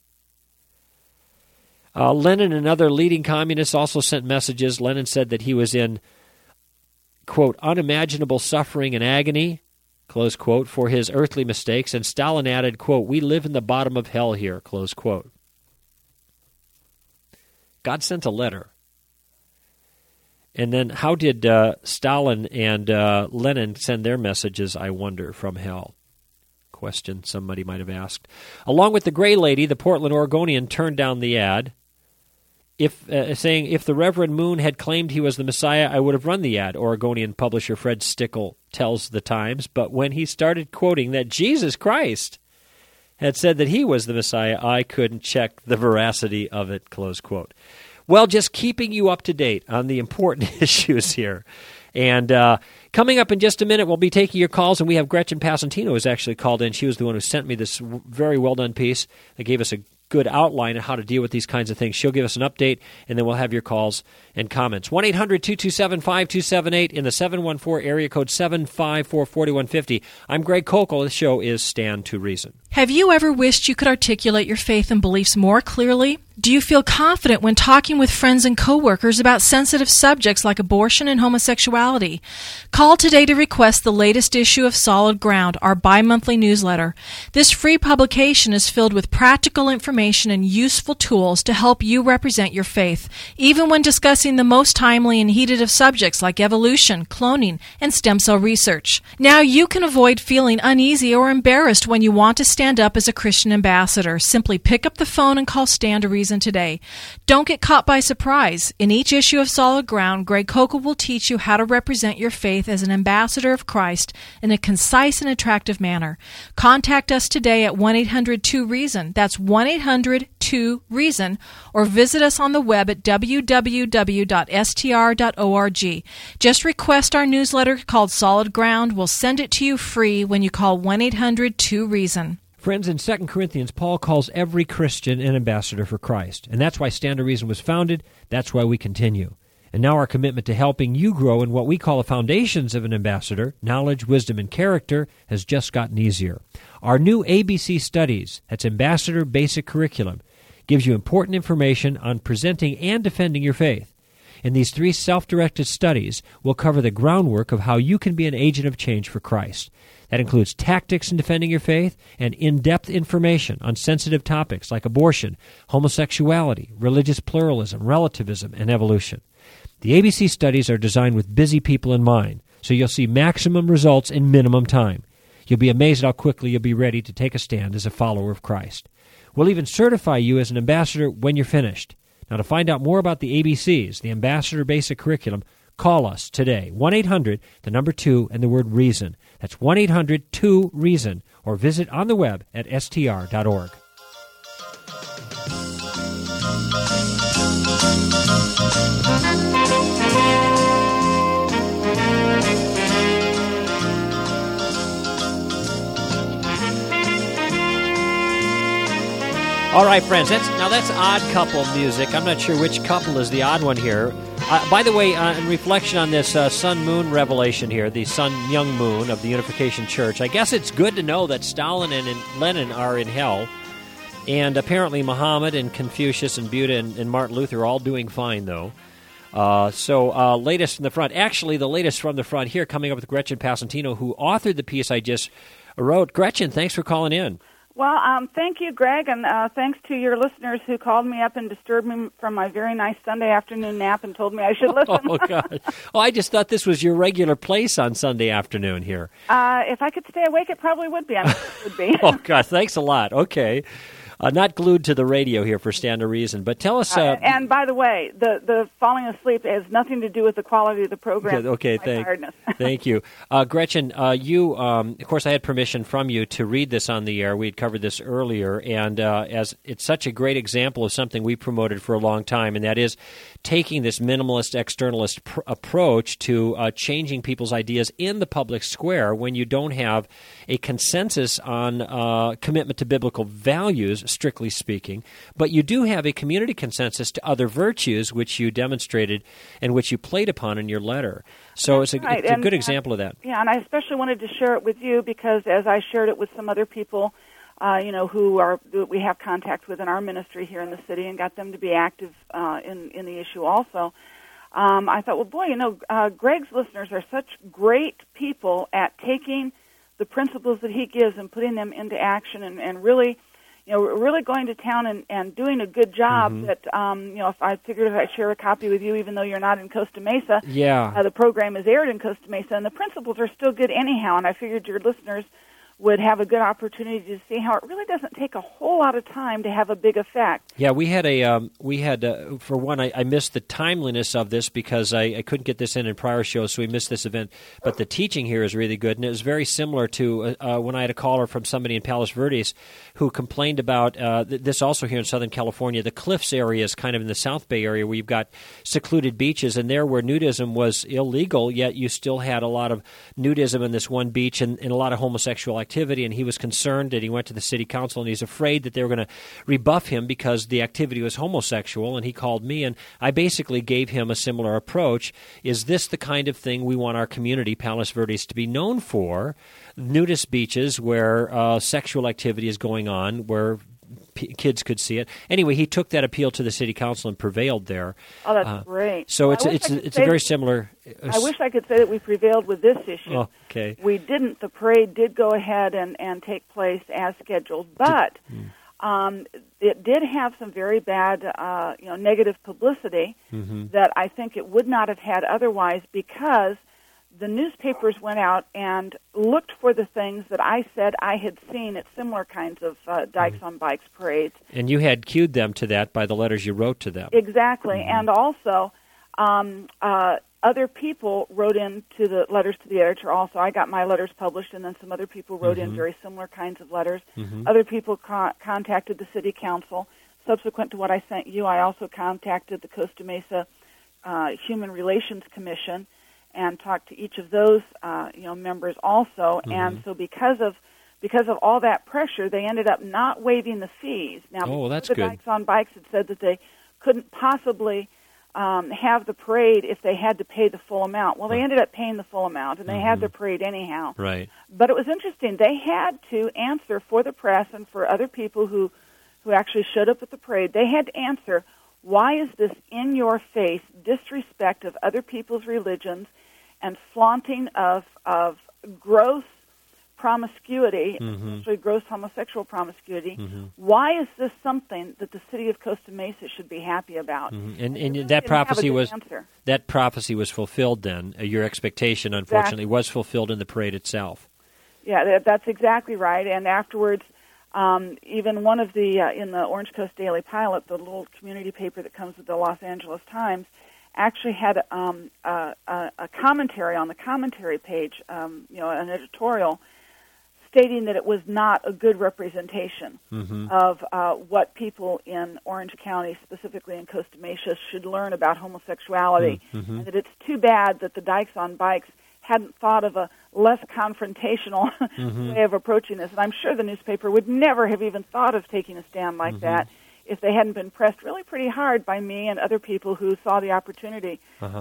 Lenin and other leading communists also sent messages. Lenin said that he was in, quote, "unimaginable suffering and agony," close quote, for his earthly mistakes. And Stalin added, quote, "We live in the bottom of hell here," close quote. God sent a letter. And then how did Stalin and Lenin send their messages, I wonder, from hell? Question somebody might have asked. Along with the Gray Lady, the Portland Oregonian turned down the ad, saying, "If the Reverend Moon had claimed he was the Messiah, I would have run the ad," Oregonian publisher Fred Stickle tells the Times. But when he started quoting that Jesus Christ had said that he was the Messiah, I couldn't check the veracity of it, close quote. Well, just keeping you up to date on the important issues here. And coming up in just a minute, we'll be taking your calls, and we have Gretchen Passantino who's actually called in. She was the one who sent me this very well-done piece that gave us a good outline of how to deal with these kinds of things. She'll give us an update, and then we'll have your calls and comments. 1-800-227-5278 in the 714 area code 754-4150. I'm Greg Kokel. The show is Stand to Reason. Have you ever wished you could articulate your faith and beliefs more clearly? Do you feel confident when talking with friends and coworkers about sensitive subjects like abortion and homosexuality? Call today to request the latest issue of Solid Ground, our bi-monthly newsletter. This free publication is filled with practical information and useful tools to help you represent your faith, even when discussing the most timely and heated of subjects like evolution, cloning, and stem cell research. Now you can avoid feeling uneasy or embarrassed when you want to stand up as a Christian ambassador. Simply pick up the phone and call Stand to Reason today. Don't get caught by surprise. In each issue of Solid Ground, Greg Kokel will teach you how to represent your faith as an ambassador of Christ in a concise and attractive manner. Contact us today at 1-800-2-REASON. That's 1-800-2-REASON, or visit us on the web at www.str.org. Just request our newsletter called Solid Ground. We'll send it to you free when you call 1-800-2-REASON. Friends, in 2 Corinthians, Paul calls every Christian an ambassador for Christ. And that's why Stand to Reason was founded. That's why we continue. And now our commitment to helping you grow in what we call the foundations of an ambassador, knowledge, wisdom, and character, has just gotten easier. Our new ABC Studies, that's Ambassador Basic Curriculum, gives you important information on presenting and defending your faith. In these 3 self-directed studies, we'll cover the groundwork of how you can be an agent of change for Christ. That includes tactics in defending your faith and in-depth information on sensitive topics like abortion, homosexuality, religious pluralism, relativism, and evolution. The ABC studies are designed with busy people in mind, so you'll see maximum results in minimum time. You'll be amazed how quickly you'll be ready to take a stand as a follower of Christ. We'll even certify you as an ambassador when you're finished. Now, to find out more about the ABCs, the Ambassador Basic Curriculum, call us today, 1-800, the number 2, and the word REASON. That's 1-800-2-REASON, or visit on the web at str.org. All right, friends, that's odd couple music. I'm not sure which couple is the odd one here. By the way, in reflection on this sun-moon revelation here, the sun-young moon of the Unification Church, I guess it's good to know that Stalin and Lenin are in hell, and apparently Muhammad and Confucius and Buddha and Martin Luther are all doing fine, though. So latest from the front. Actually, the latest from the front here, coming up with Gretchen Passantino, who authored the piece I just wrote. Gretchen, thanks for calling in. Well, thank you, Greg, and thanks to your listeners who called me up and disturbed me from my very nice Sunday afternoon nap and told me I should listen. Oh, God. Oh, I just thought this was your regular place on Sunday afternoon here. If I could stay awake, it probably would be. I mean, it would be. Oh, God, thanks a lot. Okay. Not glued to the radio here for stand to reason, but tell us... and by the way, the falling asleep has nothing to do with the quality of the program. Okay, thank you. Gretchen, you, of course, I had permission from you to read this on the air. We had covered this earlier, and as it's such a great example of something we promoted for a long time, and that is taking this minimalist, externalist approach to changing people's ideas in the public square when you don't have a consensus on commitment to biblical values, strictly speaking, but you do have a community consensus to other virtues, which you demonstrated and which you played upon in your letter. So it's a good example of that. Yeah, and I especially wanted to share it with you because as I shared it with some other people, who we have contact with in our ministry here in the city and got them to be active in the issue also, I thought, well, boy, Greg's listeners are such great people at taking the principles that he gives and putting them into action and really going to town and doing a good job. Mm-hmm. That if I figured if I share a copy with you, even though you're not in Costa Mesa, the program is aired in Costa Mesa, and the principles are still good anyhow. And I figured your listeners would have a good opportunity to see how it really doesn't take a whole lot of time to have a big effect. Yeah, we had for one, I missed the timeliness of this because I couldn't get this in prior shows, so we missed this event. But the teaching here is really good, and it was very similar to when I had a caller from somebody in Palos Verdes who complained about this also here in Southern California, the Cliffs areas kind of in the South Bay area where you've got secluded beaches, and there where nudism was illegal, yet you still had a lot of nudism in this one beach and a lot of homosexual activity, and he was concerned, and he went to the city council, and he's afraid that they were going to rebuff him because the activity was homosexual, and he called me, and I basically gave him a similar approach. Is this the kind of thing we want our community, Palos Verdes, to be known for? Nudist beaches where sexual activity is going on, where kids could see it. Anyway, he took that appeal to the city council and prevailed there. Oh, that's great. So it's a very similar... I wish I could say that we prevailed with this issue. Oh, okay. We didn't. The parade did go ahead and take place as scheduled, but it did have some very bad, negative publicity that I think it would not have had otherwise because the newspapers went out and looked for the things that I said I had seen at similar kinds of Dykes on Bikes parades. And you had cued them to that by the letters you wrote to them. Exactly. And also, other people wrote in to the letters to the editor also. I got my letters published, and then some other people wrote in very similar kinds of letters. Other people contacted the city council. Subsequent to what I sent you, I also contacted the Costa Mesa Human Relations Commission and talked to each of those members also. And so because of all that pressure, they ended up not waiving the fees. Now, that's the good. Dykes on Bikes had said that they couldn't possibly have the parade if they had to pay the full amount. Well, they ended up paying the full amount, and they had the parade anyhow. Right. But it was interesting. They had to answer for the press and for other people who actually showed up at the parade. They had to answer, why is this in-your-face disrespect of other people's religions and flaunting of gross promiscuity, especially gross homosexual promiscuity, why is this something that the city of Costa Mesa should be happy about? And that prophecy was fulfilled then. Your expectation, unfortunately, was fulfilled in the parade itself. Yeah, that's exactly right. And afterwards, Even one of the, in the Orange Coast Daily Pilot, the little community paper that comes with the Los Angeles Times, actually had a commentary on the commentary page, an editorial, stating that it was not a good representation of what people in Orange County, specifically in Costa Mesa, should learn about homosexuality, and that it's too bad that the Dykes on Bikes hadn't thought of a less confrontational way of approaching this. And I'm sure the newspaper would never have even thought of taking a stand like that if they hadn't been pressed really pretty hard by me and other people who saw the opportunity,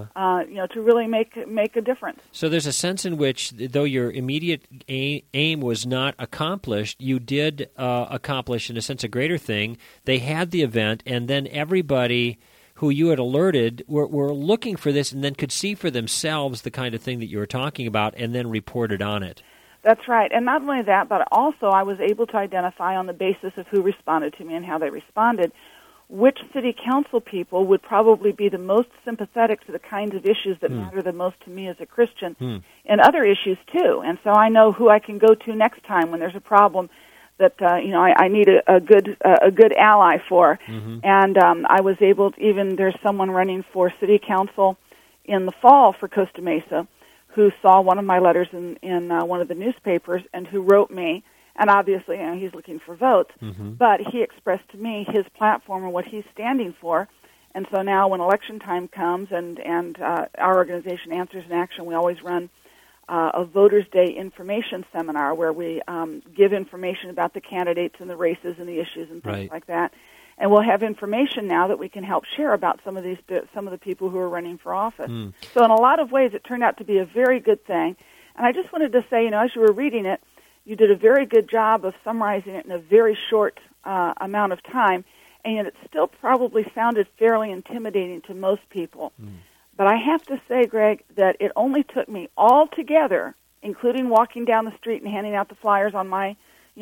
to really make a difference. So there's a sense in which, though your immediate aim was not accomplished, you did accomplish, in a sense, a greater thing. They had the event, and then everybody who you had alerted were looking for this and then could see for themselves the kind of thing that you were talking about and then reported on it. That's right. And not only that, but also I was able to identify on the basis of who responded to me and how they responded, which city council people would probably be the most sympathetic to the kinds of issues that matter the most to me as a Christian, and other issues too. And so I know who I can go to next time when there's a problem that I need a good ally for. And I was able to, even there's someone running for city council in the fall for Costa Mesa who saw one of my letters in one of the newspapers and who wrote me, and obviously he's looking for votes, but he expressed to me his platform and what he's standing for. And so now when election time comes and our organization Answers in Action, we always run a Voters' Day information seminar where we give information about the candidates and the races and the issues and things like that. And we'll have information now that we can help share about some of the people who are running for office. So in a lot of ways, it turned out to be a very good thing. And I just wanted to say, as you were reading it, you did a very good job of summarizing it in a very short amount of time, and yet it still probably sounded fairly intimidating to most people. But I have to say, Greg, that it only took me all together, including walking down the street and handing out the flyers on my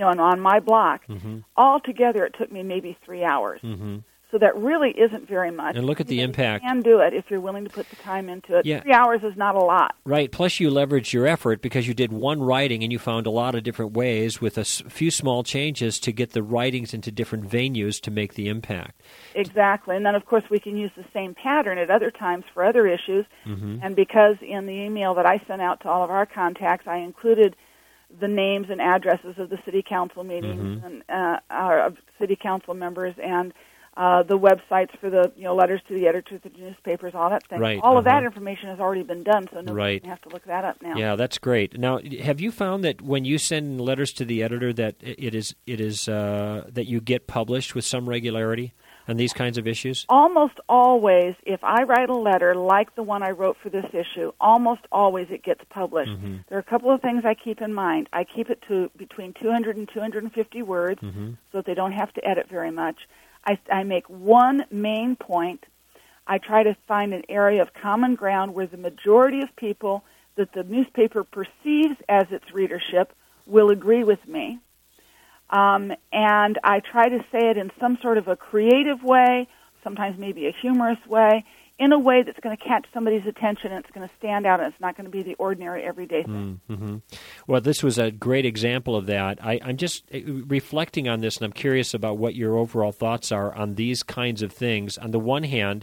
block, all together it took me maybe 3 hours. So that really isn't very much. And look at the impact. You can do it if you're willing to put the time into it. Yeah. 3 hours is not a lot. Right. Plus you leveraged your effort because you did one writing and you found a lot of different ways with a few small changes to get the writings into different venues to make the impact. Exactly. And then, of course, we can use the same pattern at other times for other issues. And because in the email that I sent out to all of our contacts, I included the names and addresses of the city council meetings and of city council members and the websites for the letters to the editors of the newspapers, all that thing. Right. All of that information has already been done, so nobody can have to look that up now. Yeah, that's great. Now, have you found that when you send letters to the editor that it is that you get published with some regularity on these kinds of issues? Almost always, if I write a letter like the one I wrote for this issue, almost always it gets published. There are a couple of things I keep in mind. I keep it to between 200 and 250 words so that they don't have to edit very much. I make one main point. I try to find an area of common ground where the majority of people that the newspaper perceives as its readership will agree with me. And I try to say it in some sort of a creative way, sometimes maybe a humorous way, in a way that's going to catch somebody's attention and it's going to stand out and it's not going to be the ordinary everyday thing. Well, this was a great example of that. I'm just reflecting on this and I'm curious about what your overall thoughts are on these kinds of things. On the one hand,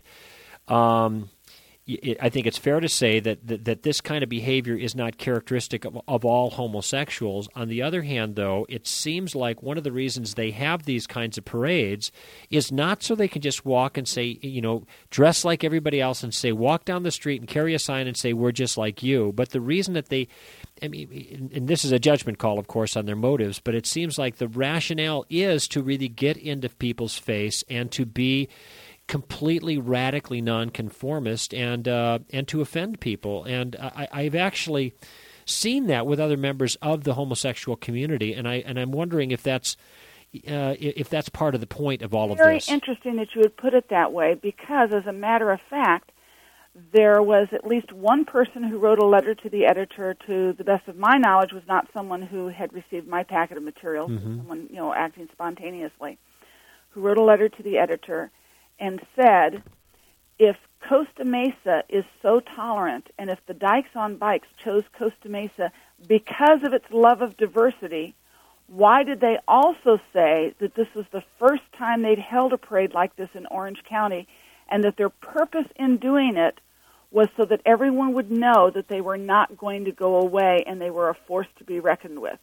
I think it's fair to say that this kind of behavior is not characteristic of all homosexuals. On the other hand, though, it seems like one of the reasons they have these kinds of parades is not so they can just walk and say, dress like everybody else and say, walk down the street and carry a sign and say, we're just like you. But the reason that and this is a judgment call, of course, on their motives, but it seems like the rationale is to really get into people's face and to be completely radically nonconformist and to offend people. And I've actually seen that with other members of the homosexual community, and I'm wondering if that's part of the point of all of this. Very interesting that you would put it that way, because as a matter of fact, there was at least one person who wrote a letter to the editor, to the best of my knowledge, was not someone who had received my packet of materials, someone acting spontaneously, who wrote a letter to the editor and said, if Costa Mesa is so tolerant, and if the Dykes on Bikes chose Costa Mesa because of its love of diversity, why did they also say that this was the first time they'd held a parade like this in Orange County, and that their purpose in doing it was so that everyone would know that they were not going to go away and they were a force to be reckoned with?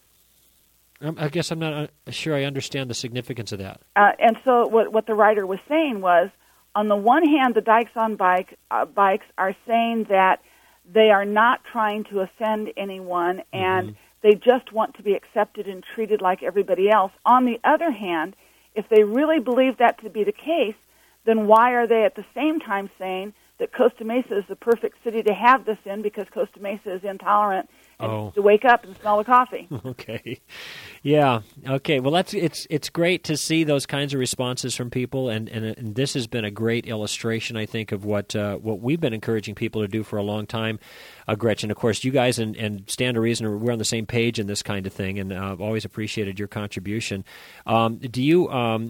I guess I'm not sure I understand the significance of that. And so what the writer was saying was, on the one hand, the Dykes on Bikes are saying that they are not trying to offend anyone, and they just want to be accepted and treated like everybody else. On the other hand, if they really believe that to be the case, then why are they at the same time saying that Costa Mesa is the perfect city to have this in because Costa Mesa is intolerant and needs to wake up and smell the coffee? Okay. Yeah. Okay. Well, it's great to see those kinds of responses from people, and this has been a great illustration, I think, of what we've been encouraging people to do for a long time. Gretchen, of course, you guys and Stand to Reason, we're on the same page in this kind of thing, and I've always appreciated your contribution. Have you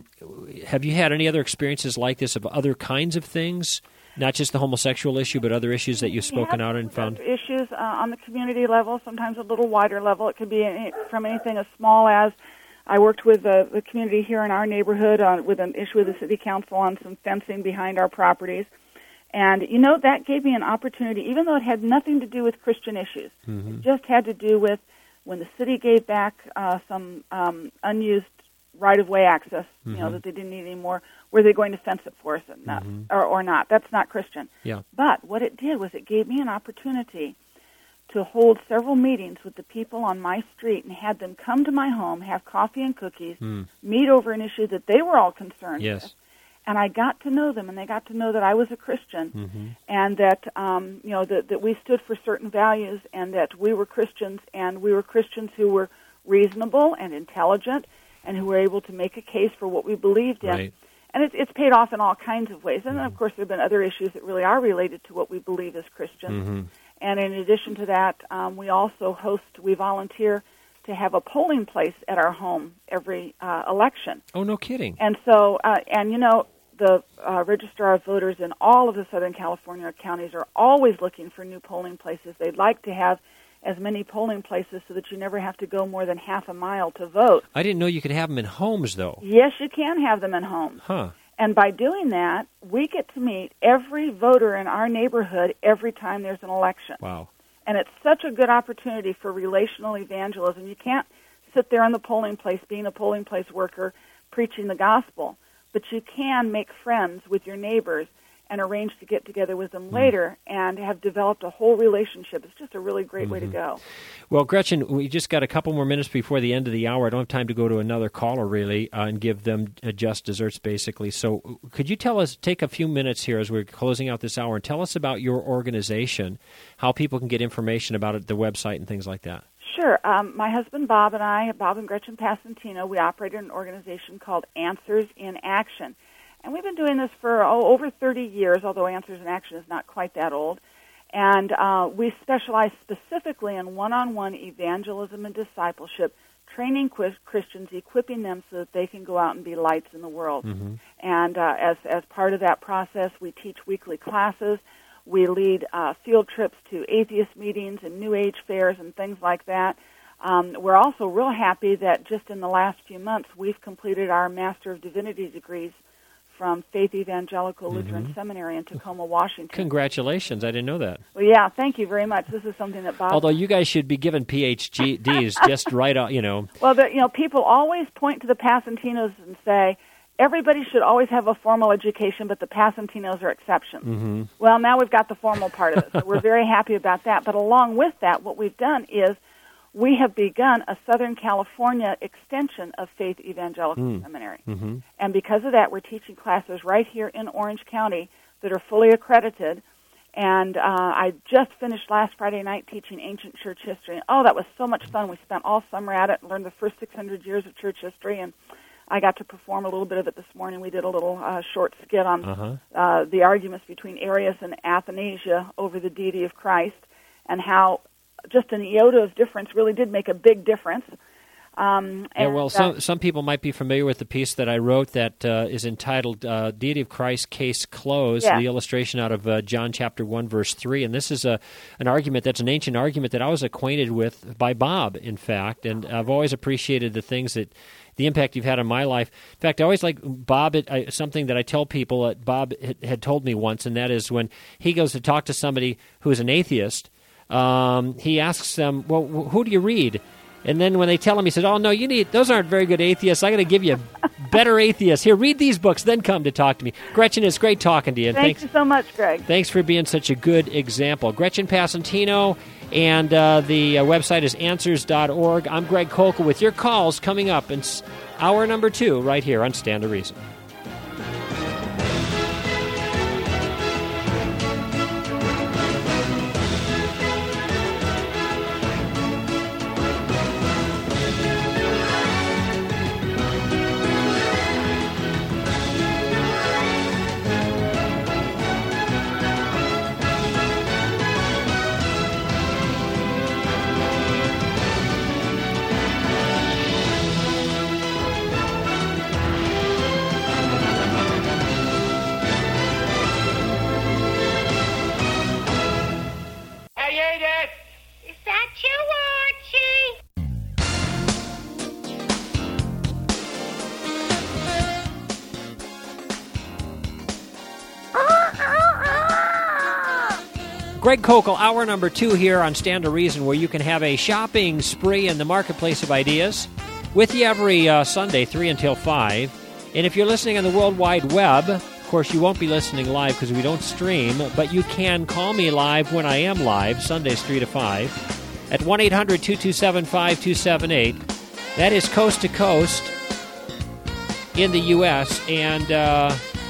had any other experiences like this of other kinds of things? Not just the homosexual issue, but other issues that you've spoken out and found? Issues on the community level, sometimes a little wider level. It could be from anything as small as I worked with the community here in our neighborhood with an issue with the city council on some fencing behind our properties. And, that gave me an opportunity, even though it had nothing to do with Christian issues. It just had to do with when the city gave back some unused right-of-way access, that they didn't need anymore. Were they going to fence it for us or not? That's not Christian. Yeah. But what it did was it gave me an opportunity to hold several meetings with the people on my street and had them come to my home, have coffee and cookies, meet over an issue that they were all concerned with. And I got to know them, and they got to know that I was a Christian, and that that we stood for certain values, and that we were Christians, and we were Christians who were reasonable and intelligent, and who were able to make a case for what we believed in. Right. And it's paid off in all kinds of ways. And then, of course, there have been other issues that really are related to what we believe as Christians. And in addition to that, we volunteer to have a polling place at our home every election. Oh, no kidding. And so, the Registrar of Voters in all of the Southern California counties are always looking for new polling places. They'd like to have as many polling places so that you never have to go more than half a mile to vote. I didn't know you could have them in homes, though. Yes, you can have them in homes. Huh. And by doing that, we get to meet every voter in our neighborhood every time there's an election. Wow. And it's such a good opportunity for relational evangelism. You can't sit there in the polling place, being a polling place worker, preaching the gospel, but you can make friends with your neighbors and arrange to get together with them later and have developed a whole relationship. It's just a really great way to go. Well, Gretchen, we just got a couple more minutes before the end of the hour. I don't have time to go to another caller, really, and give them just desserts, basically. So could you take a few minutes here as we're closing out this hour and tell us about your organization, how people can get information about it, the website, and things like that? Sure. My husband Bob and Gretchen Passantino, we operate an organization called Answers in Action. And we've been doing this for over 30 years, although Answers in Action is not quite that old. And we specialize specifically in one-on-one evangelism and discipleship, training Christians, equipping them so that they can go out and be lights in the world. And as part of that process, we teach weekly classes. We lead field trips to atheist meetings and New Age fairs and things like that. We're also real happy that just in the last few months, we've completed our Master of Divinity degrees from Faith Evangelical Lutheran Seminary in Tacoma, Washington. Congratulations. I didn't know that. Well, yeah, thank you very much. This is something that Bob... Although you guys should be given PhDs just right out, Well, people always point to the Passantinos and say, everybody should always have a formal education, but the Passantinos are exceptions. Well, now we've got the formal part of it, so we're very happy about that. But along with that, what we've done is we have begun a Southern California extension of Faith Evangelical Seminary. And because of that, we're teaching classes right here in Orange County that are fully accredited. And I just finished last Friday night teaching ancient church history. Oh, that was so much fun. We spent all summer at it and learned the first 600 years of church history. And I got to perform a little bit of it this morning. We did a little short skit on the arguments between Arius and Athanasius over the deity of Christ and how just an iota of difference really did make a big difference. Some people might be familiar with the piece that I wrote that is entitled Deity of Christ, Case Closed, the illustration out of John chapter 1, verse 3. And this is an argument that's an ancient argument that I was acquainted with by Bob, in fact, and I've always appreciated the impact you've had on my life. In fact, I always like Bob, something that I tell people that Bob had told me once, and that is when he goes to talk to somebody who is an atheist, he asks them, well, who do you read? And then when they tell him, he says, oh, no, those aren't very good atheists. I got to give you better atheists. Here, read these books, then come to talk to me. Gretchen, it's great talking to you. Thank you so much, Greg. Thanks for being such a good example. Gretchen Passantino, and the website is answers.org. I'm Greg Kokel with your calls coming up in hour number 2 right here on Stand to Reason. Greg Kokel, hour number 2 here on Stand to Reason, where you can have a shopping spree in the marketplace of ideas with you every Sunday, 3 until 5. And if you're listening on the World Wide Web, of course, you won't be listening live because we don't stream, but you can call me live when I am live, Sundays 3 to 5, at 1-800-227-5278. That is coast to coast in the U.S., and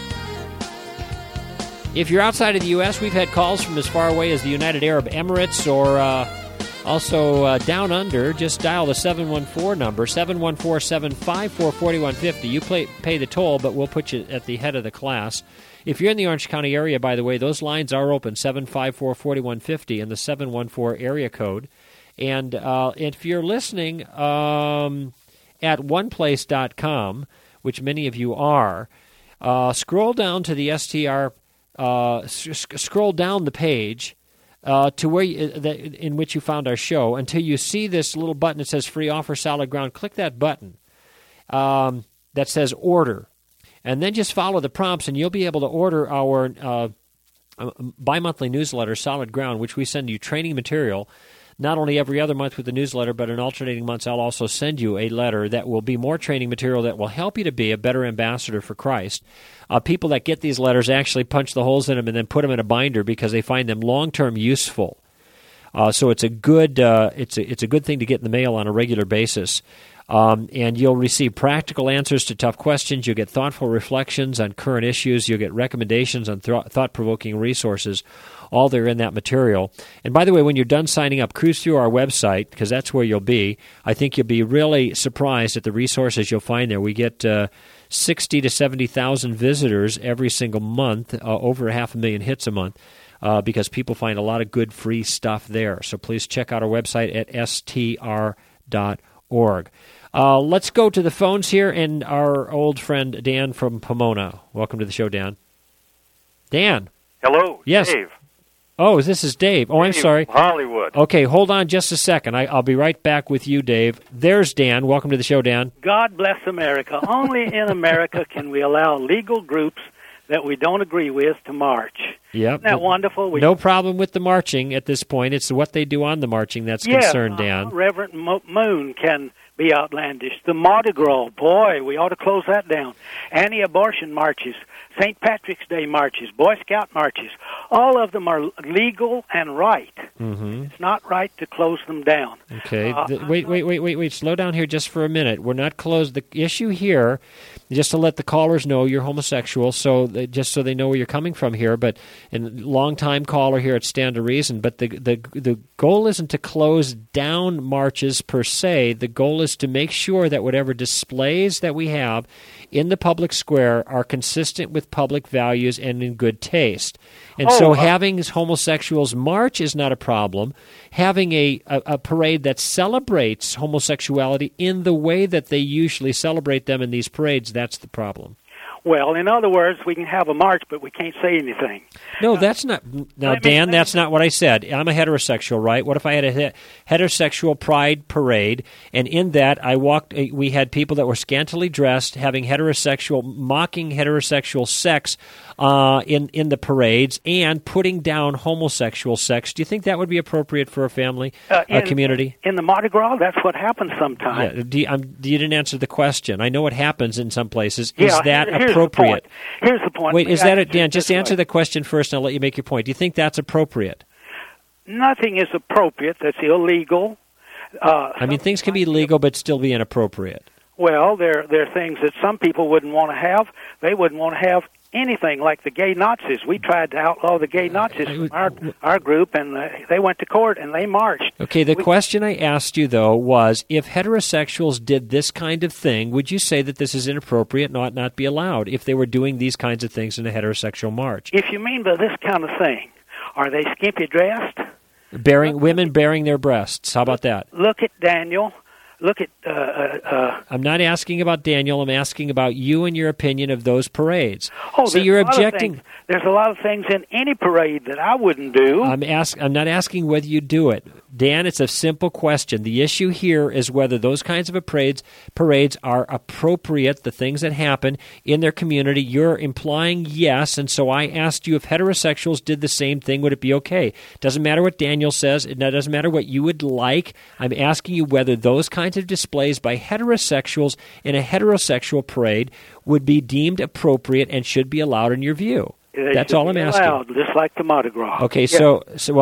if you're outside of the U.S., we've had calls from as far away as the United Arab Emirates or also down under. Just dial the 714 number, 714-754-4150. You pay the toll, but we'll put you at the head of the class. If you're in the Orange County area, by the way, those lines are open, 754-4150 and the 714 area code. And if you're listening at oneplace.com, which many of you are, scroll down to the STR. Scroll down the page to where in which you found our show until you see this little button that says Free Offer Solid Ground. Click that button that says Order, and then just follow the prompts, and you'll be able to order our bi-monthly newsletter, Solid Ground, which we send you training material. Not only every other month with the newsletter, but in alternating months, I'll also send you a letter that will be more training material that will help you to be a better ambassador for Christ. People that get these letters actually punch the holes in them and then put them in a binder because they find them long-term useful. So it's a good it's a good thing to get in the mail on a regular basis. And you'll receive practical answers to tough questions. You'll get thoughtful reflections on current issues. You'll get recommendations on thought-provoking resources. All there in that material. And by the way, when you're done signing up, cruise through our website, because that's where you'll be. I think you'll be really surprised at the resources you'll find there. We get 60 to 70,000 visitors every single month, over 500,000 hits a month, because people find a lot of good free stuff there. So please check out our website at str.org. Let's go to the phones here, and our old friend Dan from Pomona. Welcome to the show, Dan. Dan. Hello, yes. Dave. Oh, this is Dave. Oh, I'm sorry. Hollywood. Okay, hold on just a second. I'll be right back with you, Dave. There's Dan. Welcome to the show, Dan. God bless America. Only in America can we allow legal groups that we don't agree with to march. Yep. Isn't that wonderful? No problem with the marching at this point. It's what they do on the marching that's concerned, Dan. Reverend Moon can be outlandish. The Mardi Gras, boy, we ought to close that down. Anti-abortion marches, St. Patrick's Day marches, Boy Scout marches, all of them are legal and right. Mm-hmm. It's not right to close them down. Okay. Wait. Slow down here just for a minute. We're not closed. The issue here just to let the callers know you're homosexual, just so they know where you're coming from here. But and long-time caller here at Stand to Reason. But the goal isn't to close down marches per se. The goal is to make sure that whatever displays that we have in the public square are consistent with public values and in good taste. And so having homosexuals march is not a problem. Having a parade that celebrates homosexuality in the way that they usually celebrate them in these parades, that's the problem. Well, in other words, we can have a march, but we can't say anything. No, that's not. Now, Dan, that's not what I said. I'm a heterosexual, right? What if I had a heterosexual pride parade, and in that we had people that were scantily dressed, mocking heterosexual sex in the parades, and putting down homosexual sex? Do you think that would be appropriate for a family, a community? In the Mardi Gras, that's what happens sometimes. Yeah, you didn't answer the question. I know what happens in some places. Yeah, is that appropriate? Here's the point. Wait, is that it, Dan? Just answer the question first, and I'll let you make your point. Do you think that's appropriate? Nothing is appropriate that's illegal. Things can be legal but still be inappropriate. Well, there are things that some people wouldn't want to have. They wouldn't want to have anything like the gay Nazis. We tried to outlaw the gay Nazis from our group, and they went to court and they marched. Okay, the question I asked you, though, was if heterosexuals did this kind of thing, would you say that this is inappropriate and ought not be allowed if they were doing these kinds of things in a heterosexual march? If you mean by this kind of thing, are they skimpy dressed? Women bearing their breasts. How about that? Look at Daniel. Look at... I'm not asking about Daniel. I'm asking about you and your opinion of those parades. Oh, so you're objecting... There's a lot of things in any parade that I wouldn't do. I'm not asking whether you do it. Dan, it's a simple question. The issue here is whether those kinds of parades are appropriate, the things that happen in their community. You're implying yes, and so I asked you if heterosexuals did the same thing, would it be okay? Doesn't matter what Daniel says. It doesn't matter what you would like. I'm asking you whether those kinds of displays by heterosexuals in a heterosexual parade would be deemed appropriate and should be allowed in your view. That's all I'm asking. Allowed, just like the Mardi Gras. Okay, yeah.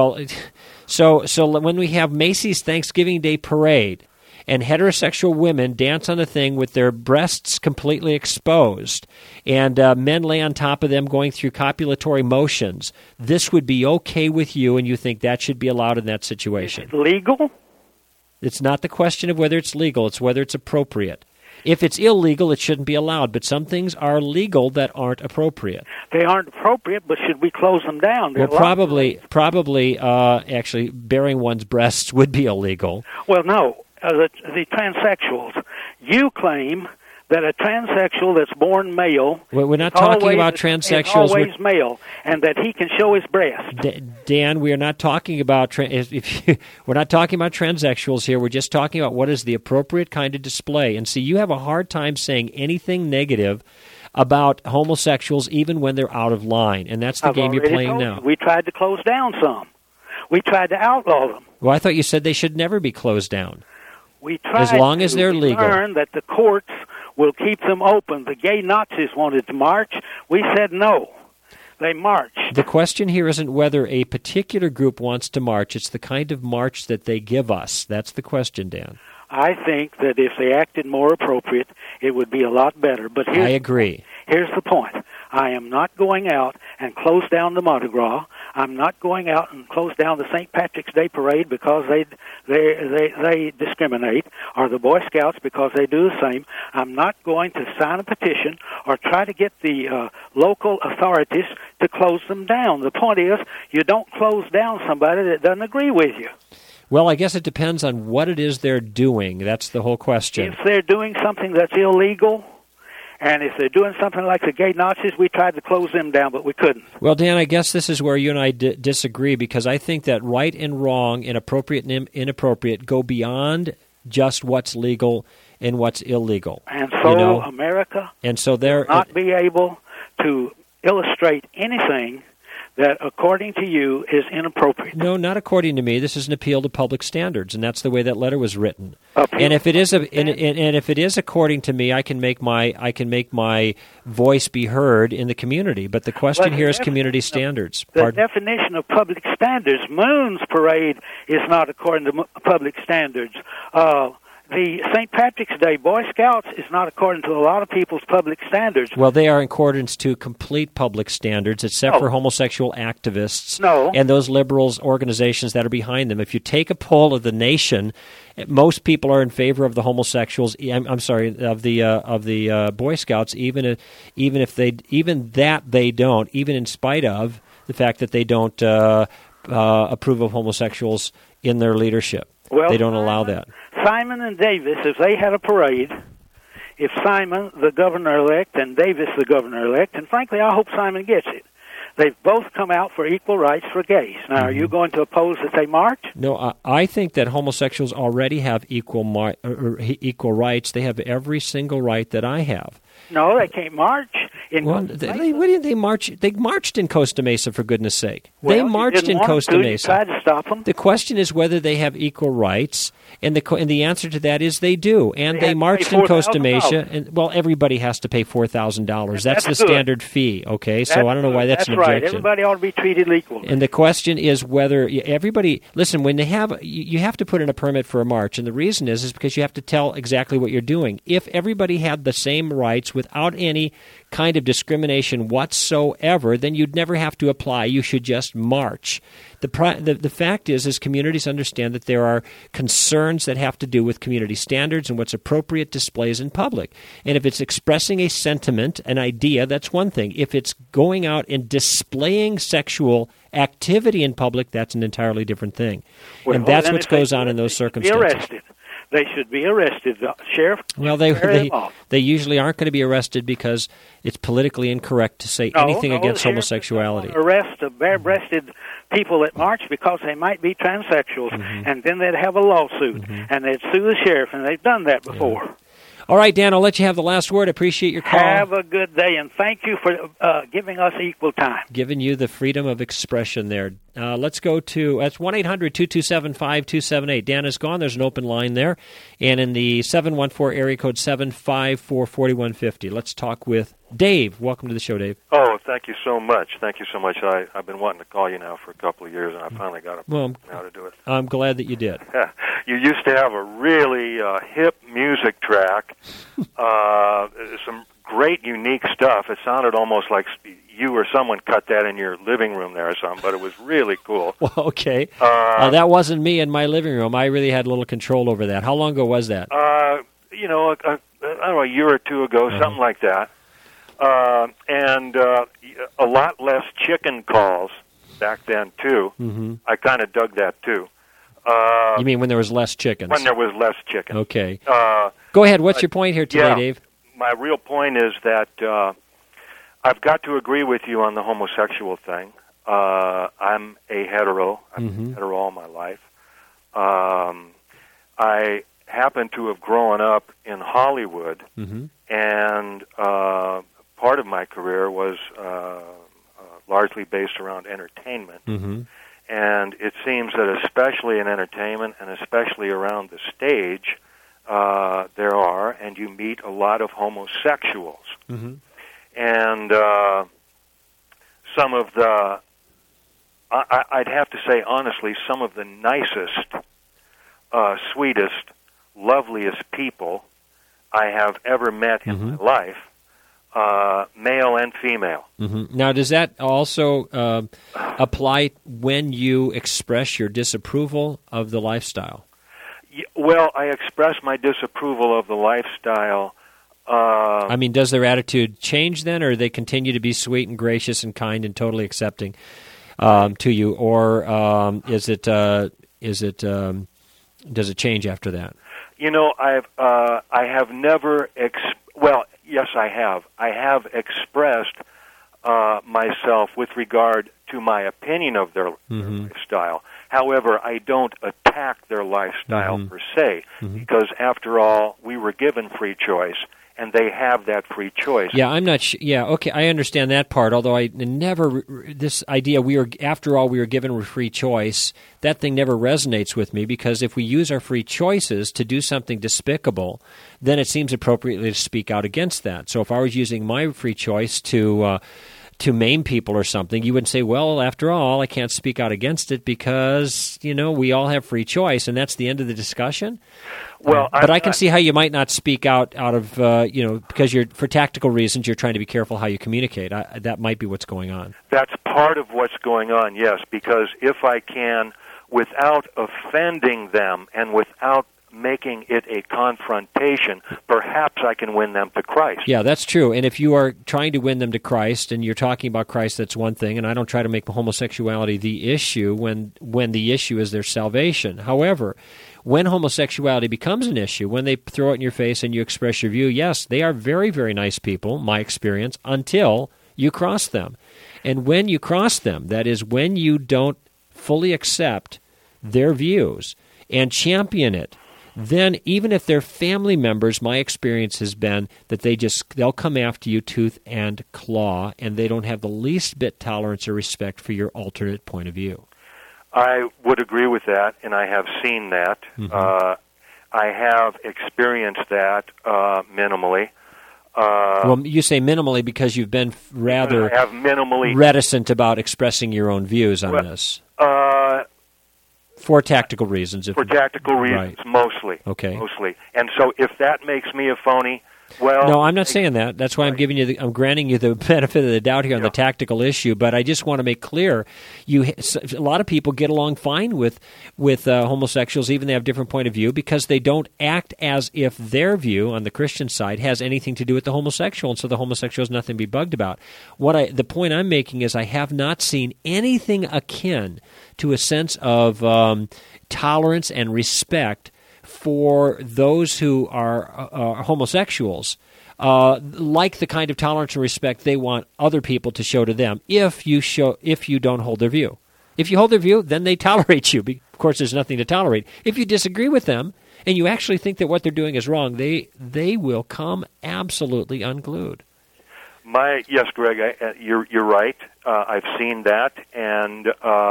So when we have Macy's Thanksgiving Day Parade and heterosexual women dance on the thing with their breasts completely exposed and men lay on top of them going through copulatory motions, this would be okay with you and you think that should be allowed in that situation? Is it legal? It's not the question of whether it's legal, it's whether it's appropriate. If it's illegal, it shouldn't be allowed, but some things are legal that aren't appropriate. They aren't appropriate, but should we close them down? Well, probably, actually, bearing one's breasts would be illegal. Well, no. The transsexuals, you claim that a transsexual that's born male... Well, we're not talking about transsexuals. Is always male, and that he can show his breast. Dan, we are not talking about... we're not talking about transsexuals here. We're just talking about what is the appropriate kind of display. And see, you have a hard time saying anything negative about homosexuals even when they're out of line, and that's the game you're playing now. We tried to close down some. We tried to outlaw them. Well, I thought you said they should never be closed down. We tried as long as they're legal. Learn that the courts will keep them open. The gay Nazis wanted to march. We said no. They marched. The question here isn't whether a particular group wants to march. It's the kind of march that they give us. That's the question, Dan. I think that if they acted more appropriate, it would be a lot better. But I agree. Here's the point. I am not going out and close down the Mardi Gras. I'm not going out and close down the St. Patrick's Day Parade because they discriminate, or the Boy Scouts because they do the same. I'm not going to sign a petition or try to get the local authorities to close them down. The point is, you don't close down somebody that doesn't agree with you. Well, I guess it depends on what it is they're doing. That's the whole question. If they're doing something that's illegal, and if they're doing something like the gay Nazis, we tried to close them down, but we couldn't. Well, Dan, I guess this is where you and I disagree, because I think that right and wrong and appropriate and inappropriate go beyond just what's legal and what's illegal. And so America will not be able to illustrate anything that, according to you, is inappropriate. No, not according to me. This is an appeal to public standards, and that's the way that letter was written. And if it is and if it is according to me, I can make my voice be heard in the community. But the question here is community standards. The definition of public standards. Moon's parade is not according to public standards. the St. Patrick's Day Boy Scouts is not according to a lot of people's public standards. Well, they are in accordance to complete public standards, except for homosexual activists and those liberals organizations that are behind them. If you take a poll of the nation, most people are in favor of the homosexuals. I'm sorry, of the Boy Scouts, even that they don't, even in spite of the fact that they don't approve of homosexuals in their leadership. Well, they don't allow that. Simon and Davis, if they had a parade, if Simon, the governor-elect, and Davis, the governor-elect, and frankly, I hope Simon gets it, they've both come out for equal rights for gays. Now, are you going to oppose that they march? No, I think that homosexuals already have equal rights. They have every single right that I have. No, they can't march. They march? They marched in Costa Mesa, for goodness sake. Well, they marched in Costa Mesa. You tried to stop them. The question is whether they have equal rights, and the answer to that is they do. And they marched in Costa Mesa. And, well, everybody has to pay $4,000. That's the standard fee, okay? So I don't know why that's an objection. Right. Everybody ought to be treated equally. And the question is whether everybody – listen, when they have – you have to put in a permit for a march, and the reason is because you have to tell exactly what you're doing. If everybody had the same rights without any kind of discrimination whatsoever, then you'd never have to apply. You should just march. The fact is communities understand that there are concerns that have to do with community standards and what's appropriate displays in public. And if it's expressing a sentiment, an idea, that's one thing. If it's going out and displaying sexual activity in public, that's an entirely different thing. Well, and that's what goes on in those circumstances. They should be arrested. The sheriff. Well, they usually aren't going to be arrested because it's politically incorrect to say anything against homosexuality. Arrest of bare-breasted people that march because they might be transsexuals, and then they'd have a lawsuit, and they'd sue the sheriff, and they've done that before. Yeah. All right, Dan, I'll let you have the last word. Appreciate your call. Have a good day, and thank you for giving us equal time. Giving you the freedom of expression there. Let's go to, that's 1-800-227-5278. Dan is gone. There's an open line there. And in the 714 area code 754-4150. Let's talk with Dave. Welcome to the show, Dave. Oh, thank you so much. Thank you so much. I've been wanting to call you now for a couple of years, and I finally got now to do it. I'm glad that you did. You used to have a really hip music track, some great, unique stuff. It sounded almost like you or someone cut that in your living room there or something, but it was really cool. Well, okay. That wasn't me in my living room. I really had a little control over that. How long ago was that? I don't know, a year or two ago, something like that. And a lot less chicken calls back then, too. Mm-hmm. I kind of dug that, too. You mean when there was less chickens? When there was less chicken. Okay. Go ahead. What's your point here today, Dave? My real point is that I've got to agree with you on the homosexual thing. I'm a hetero. I've been hetero all my life. I happen to have grown up in Hollywood, and part of my career was largely based around entertainment. And it seems that especially in entertainment and especially around the stage, there are, and you meet a lot of homosexuals. And some of the, I'd have to say honestly, some of the nicest, sweetest, loveliest people I have ever met in my life, male and female. Now, does that also apply when you express your disapproval of the lifestyle? Well, I express my disapproval of the lifestyle. I mean, does their attitude change then, or do they continue to be sweet and gracious and kind and totally accepting to you, or does it change after that? You know, I have never well, yes, I have. I have expressed myself with regard to my opinion of their lifestyle. However, I don't attack their lifestyle per se, because after all, we were given free choice, and they have that free choice. Yeah, I'm not sure. Yeah, okay, I understand that part, although I never, this idea, after all, we were given free choice, that thing never resonates with me, because if we use our free choices to do something despicable, then it seems appropriately to speak out against that. So if I was using my free choice to to maim people or something, you wouldn't say, well, after all, I can't speak out against it because, we all have free choice, and that's the end of the discussion? Well, but I can see how you might not speak out of, because for tactical reasons, you're trying to be careful how you communicate. That might be what's going on. That's part of what's going on, yes, because if I can, without offending them and without making it a confrontation, perhaps I can win them to Christ. Yeah, that's true. And if you are trying to win them to Christ and you're talking about Christ, that's one thing. And I don't try to make homosexuality the issue when the issue is their salvation. However, when homosexuality becomes an issue, when they throw it in your face and you express your view, yes, they are very, very nice people, my experience, until you cross them. And when you cross them, that is when you don't fully accept their views and champion it, then even if they're family members, my experience has been that they'll come after you tooth and claw, and they don't have the least bit tolerance or respect for your alternate point of view. I would agree with that, and I have seen that. I have experienced that minimally. Well, you say minimally because you've been rather reticent about expressing your own views on this. For tactical reasons. For tactical reasons, right. Mostly. Okay. Mostly. And so if that makes me a phony, well... No, I'm not saying that. That's why I'm granting you the benefit of the doubt here on the tactical issue, but I just want to make clear, a lot of people get along fine with homosexuals, even they have a different point of view, because they don't act as if their view on the Christian side has anything to do with the homosexual, and so the homosexual has nothing to be bugged about. The point I'm making is I have not seen anything akin to a sense of tolerance and respect for those who are homosexuals, like the kind of tolerance and respect they want other people to show to them if you don't hold their view. If you hold their view, then they tolerate you. Of course, there's nothing to tolerate. If you disagree with them and you actually think that what they're doing is wrong, they will come absolutely unglued. Yes, Greg, you're right. I've seen that, and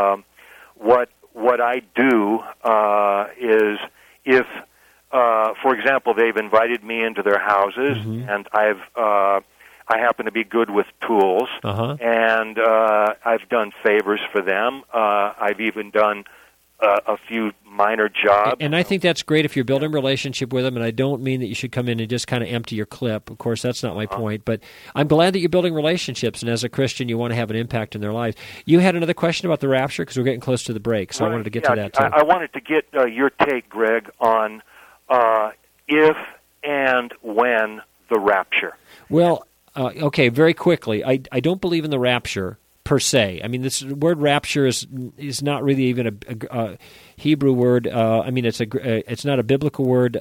what I do is if, for example, they've invited me into their houses, and I happen to be good with tools, and I've done favors for them. I've even done a few minor jobs. And I think that's great if you're building a relationship with them, and I don't mean that you should come in and just kind of empty your clip. Of course, that's not my point, but I'm glad that you're building relationships, and as a Christian, you want to have an impact in their lives. You had another question about the rapture, because we're getting close to the break, so I wanted to get to that, too. I wanted to get your take, Greg, on if and when the rapture. Well, okay, very quickly, I don't believe in the rapture per se. I mean, this word rapture is not really even a Hebrew word. It's not a biblical word.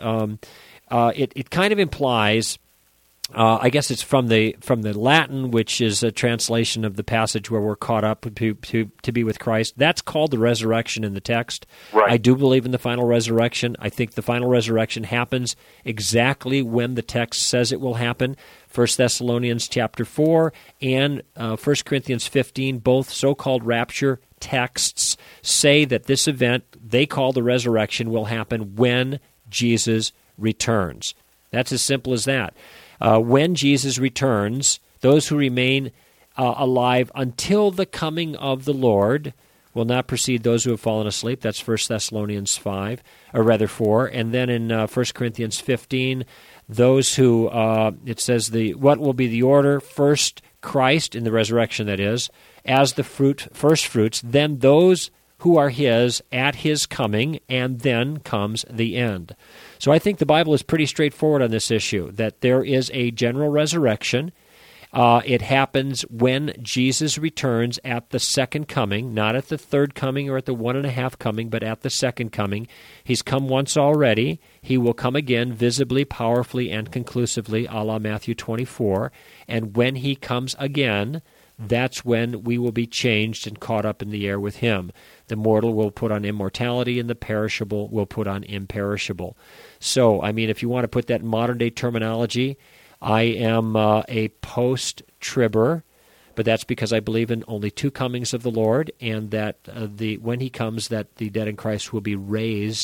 It kind of implies. I guess it's from the Latin, which is a translation of the passage where we're caught up to be with Christ. That's called the resurrection in the text. Right. I do believe in the final resurrection. I think the final resurrection happens exactly when the text says it will happen. 1 Thessalonians chapter 4 and 1 Corinthians 15, both so-called rapture texts, say that this event they call the resurrection will happen when Jesus returns. That's as simple as that. When Jesus returns, those who remain alive until the coming of the Lord will not precede those who have fallen asleep. That's 1 Thessalonians 4. And then in 1 Corinthians 15, those who, it says, what will be the order? First Christ, in the resurrection that is, as the first fruits, then those who are his at his coming, and then comes the end. So I think the Bible is pretty straightforward on this issue, that there is a general resurrection. It happens when Jesus returns at the second coming, not at the third coming or at the 1.5 coming, but at the second coming. He's come once already. He will come again visibly, powerfully, and conclusively, a la Matthew 24. And when he comes again, that's when we will be changed and caught up in the air with him. The mortal will put on immortality, and the perishable will put on imperishable. So, I mean, if you want to put that in modern-day terminology, I am a post-tribber, but that's because I believe in only two comings of the Lord, and that when he comes, that the dead in Christ will be raised,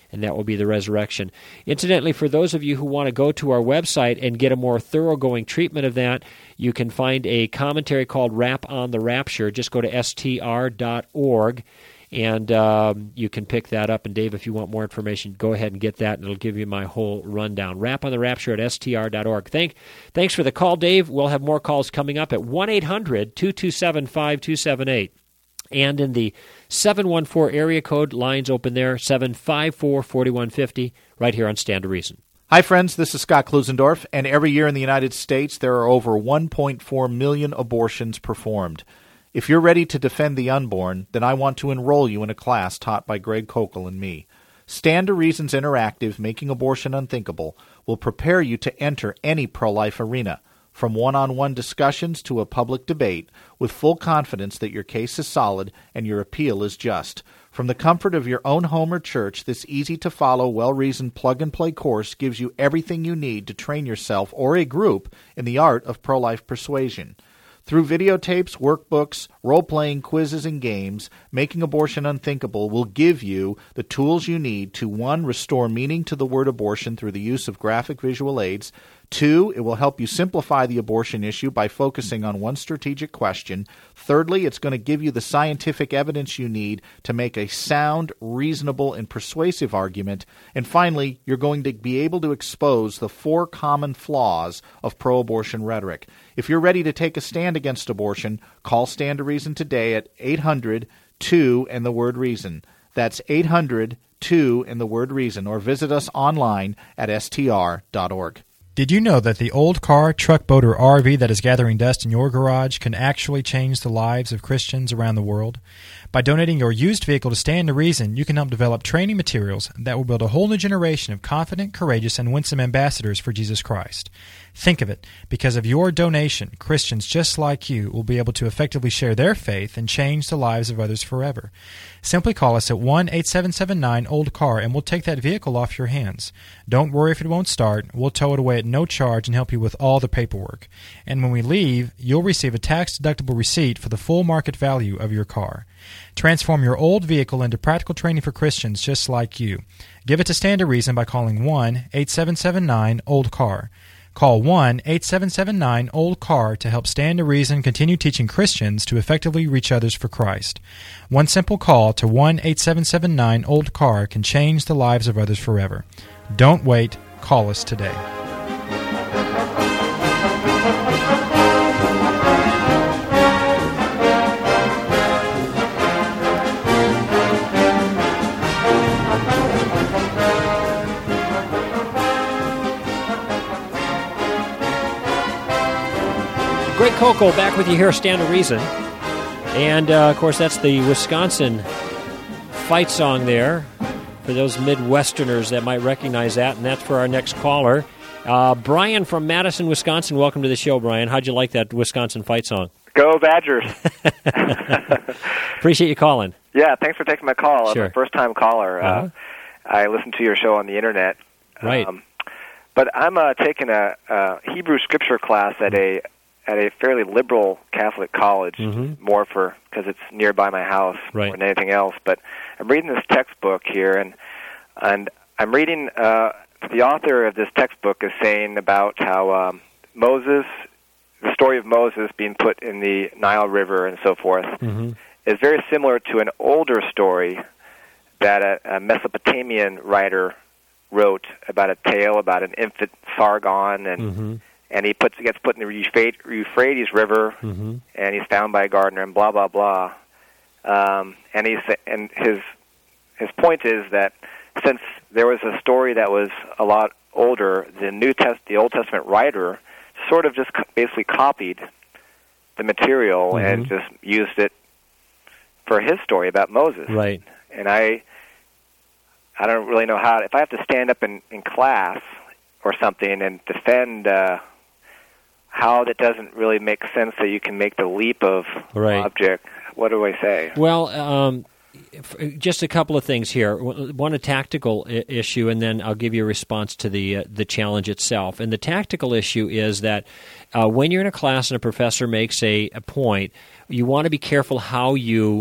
and that will be the resurrection. Incidentally, for those of you who want to go to our website and get a more thoroughgoing treatment of that, you can find a commentary called Rap on the Rapture. Just go to str.org, and you can pick that up. And Dave, if you want more information, go ahead and get that, and it'll give you my whole rundown. Rap on the Rapture at str.org. Thanks for the call, Dave. We'll have more calls coming up at 1-800-227-5278. And in the 714 area code, lines open there, 754-4150, right here on Stand to Reason. Hi, friends. This is Scott Klusendorf, and every year in the United States, there are over 1.4 million abortions performed. If you're ready to defend the unborn, then I want to enroll you in a class taught by Greg Kokel and me. Stand to Reason's interactive Making Abortion Unthinkable will prepare you to enter any pro-life arena, from one-on-one discussions to a public debate, with full confidence that your case is solid and your appeal is just. From the comfort of your own home or church, this easy-to-follow, well-reasoned plug-and-play course gives you everything you need to train yourself or a group in the art of pro-life persuasion. Through videotapes, workbooks, role-playing quizzes, and games, Making Abortion Unthinkable will give you the tools you need to, 1, restore meaning to the word abortion through the use of graphic visual aids. 2, it will help you simplify the abortion issue by focusing on one strategic question. Thirdly, it's going to give you the scientific evidence you need to make a sound, reasonable, and persuasive argument. And finally, you're going to be able to expose the 4 common flaws of pro-abortion rhetoric. If you're ready to take a stand against abortion, call Stand to Reason today at 800-2 and the word reason. That's 800-2 and the word reason, or visit us online at str.org. Did you know that the old car, truck, boat, or RV that is gathering dust in your garage can actually change the lives of Christians around the world? By donating your used vehicle to Stand to Reason, you can help develop training materials that will build a whole new generation of confident, courageous, and winsome ambassadors for Jesus Christ. Think of it. Because of your donation, Christians just like you will be able to effectively share their faith and change the lives of others forever. Simply call us at 1-8779-OLD-CAR and we'll take that vehicle off your hands. Don't worry if it won't start. We'll tow it away at no charge and help you with all the paperwork. And when we leave, you'll receive a tax-deductible receipt for the full market value of your car. Transform your old vehicle into practical training for Christians just like you. Give it to Stand to Reason by calling 1-8779-OLD-CAR. Call 1-8779-OLD-CAR to help Stand to Reason continue teaching Christians to effectively reach others for Christ. One simple call to 1-8779-OLD-CAR can change the lives of others forever. Don't wait. Call us today. Greg Kokel back with you here, Stand to Reason. And, of course, that's the Wisconsin fight song there for those Midwesterners that might recognize that, and that's for our next caller. Brian from Madison, Wisconsin. Welcome to the show, Brian. How'd you like that Wisconsin fight song? Go Badgers. Appreciate you calling. Yeah, thanks for taking my call. Sure. I'm a first-time caller. I listen to your show on the Internet. Right. But I'm taking a Hebrew Scripture class at a fairly liberal Catholic college, more because it's nearby my house more than anything else. But I'm reading this textbook here, and I'm reading the author of this textbook is saying about how Moses, the story of Moses being put in the Nile River and so forth, is very similar to an older story that a Mesopotamian writer wrote about a tale about an infant Sargon and he gets put in the Euphrates River, and he's found by a gardener, and blah blah blah. And his point is that since there was a story that was a lot older, the Old Testament writer sort of just basically copied the material and just used it for his story about Moses. Right. And I don't really know how. If I have to stand up in class or something and defend how that doesn't really make sense that you can make the leap of object, what do I say? Well, just a couple of things here. One, a tactical issue, and then I'll give you a response to the challenge itself. And the tactical issue is that when you're in a class and a professor makes a point, you want to be careful how you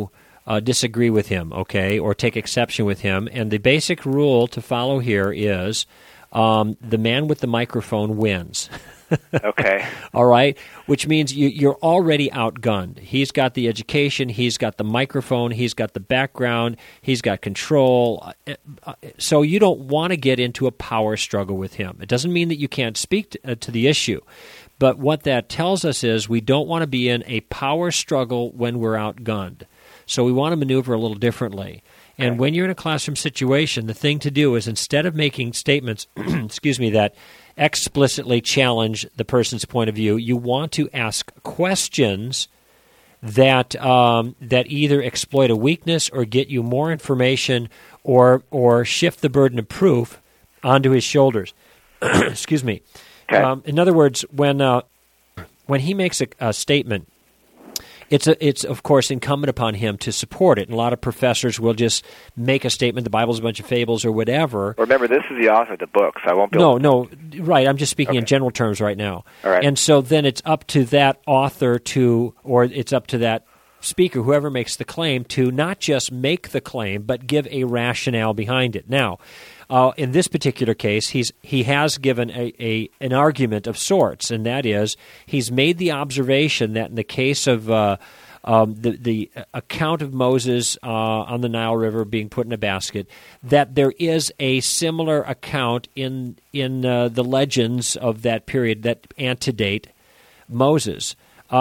disagree with him, okay, or take exception with him. And the basic rule to follow here is the man with the microphone wins. Okay. All right, which means you're already outgunned. He's got the education, he's got the microphone, he's got the background, he's got control. So you don't want to get into a power struggle with him. It doesn't mean that you can't speak to the issue. But what that tells us is we don't want to be in a power struggle when we're outgunned. So we want to maneuver a little differently. And when you're in a classroom situation, the thing to do is instead of making statements, that explicitly challenge the person's point of view, you want to ask questions that either exploit a weakness or get you more information or shift the burden of proof onto his shoulders. Excuse me. Okay. In other words, when he makes a statement, it's of course incumbent upon him to support it. And a lot of professors will just make a statement, the Bible's a bunch of fables or whatever. Remember, this is the author of the book, so I won't be able No, right. I'm just speaking in general terms right now. All right. And so then it's up to that author or it's up to that speaker, whoever makes the claim, to not just make the claim, but give a rationale behind it. Now, in this particular case, he has given an argument of sorts, and that is he's made the observation that in the case of the account of Moses on the Nile River being put in a basket, that there is a similar account in the legends of that period that antedate Moses.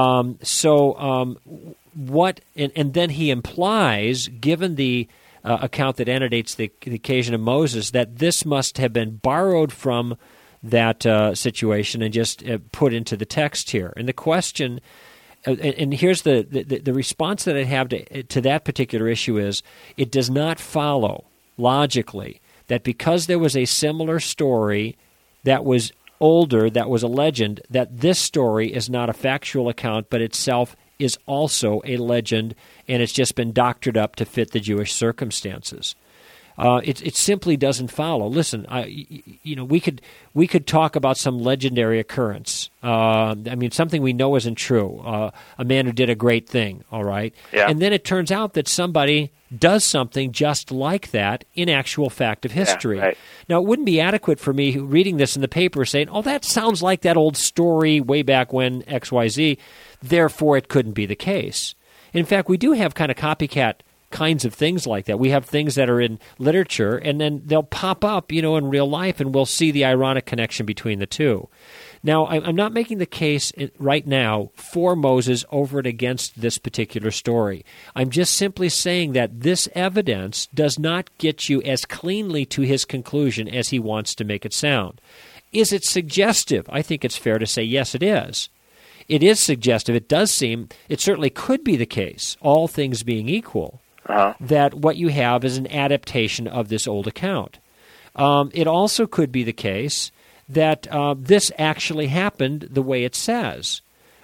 What and then he implies, given the account that antedates the occasion of Moses, that this must have been borrowed from that situation and just put into the text here. And the question, and here's the response that I have to that particular issue is, it does not follow logically that because there was a similar story that was older, that was a legend, that this story is not a factual account, but itself is also a legend, and it's just been doctored up to fit the Jewish circumstances. It simply doesn't follow. Listen, we could talk about some legendary occurrence. Something we know isn't true. A man who did a great thing. All right, yeah. And then it turns out that somebody does something just like that in actual fact of history. Yeah, right. Now, it wouldn't be adequate for me reading this in the paper saying, "Oh, that sounds like that old story way back when XYZ." Therefore, it couldn't be the case. In fact, we do have kind of copycat kinds of things like that. We have things that are in literature, and then they'll pop up, in real life, and we'll see the ironic connection between the two. Now, I'm not making the case right now for Moses over and against this particular story. I'm just simply saying that this evidence does not get you as cleanly to his conclusion as he wants to make it sound. Is it suggestive? I think it's fair to say yes, it is. It is suggestive. It does seem, it certainly could be the case, all things being equal, that what you have is an adaptation of this old account. It also could be the case that this actually happened the way it says.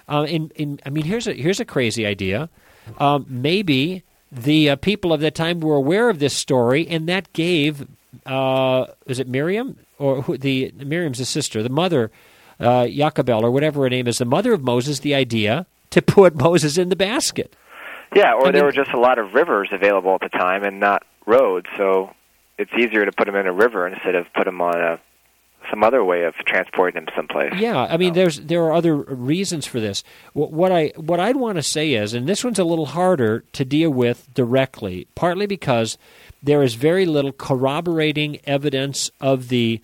Here's a crazy idea. Maybe the people of that time were aware of this story, and that gave, is it Miriam? Miriam's the sister, the mother, Jochebed, or whatever her name is, the mother of Moses, the idea to put Moses in the basket. Yeah, or there were just a lot of rivers available at the time and not roads, so it's easier to put him in a river instead of put him on some other way of transporting him someplace. Yeah, there are other reasons for this. What I'd want to say is, and this one's a little harder to deal with directly, partly because there is very little corroborating evidence of the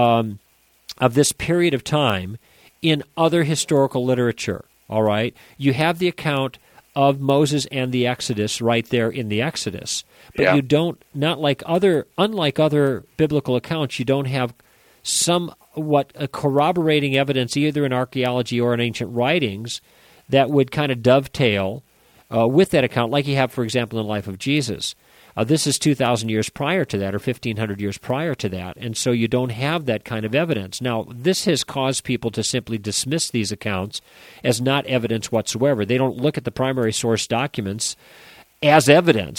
of this period of time in other historical literature. All right, you have the account of Moses and the Exodus right there in the Exodus, but you don't, unlike other biblical accounts, you don't have somewhat corroborating evidence either in archaeology or in ancient writings that would kind of dovetail with that account, like you have, for example, in the life of Jesus. This is 2,000 years prior to that, or 1,500 years prior to that, and so you don't have that kind of evidence. Now, this has caused people to simply dismiss these accounts as not evidence whatsoever. They don't look at the primary source documents as evidence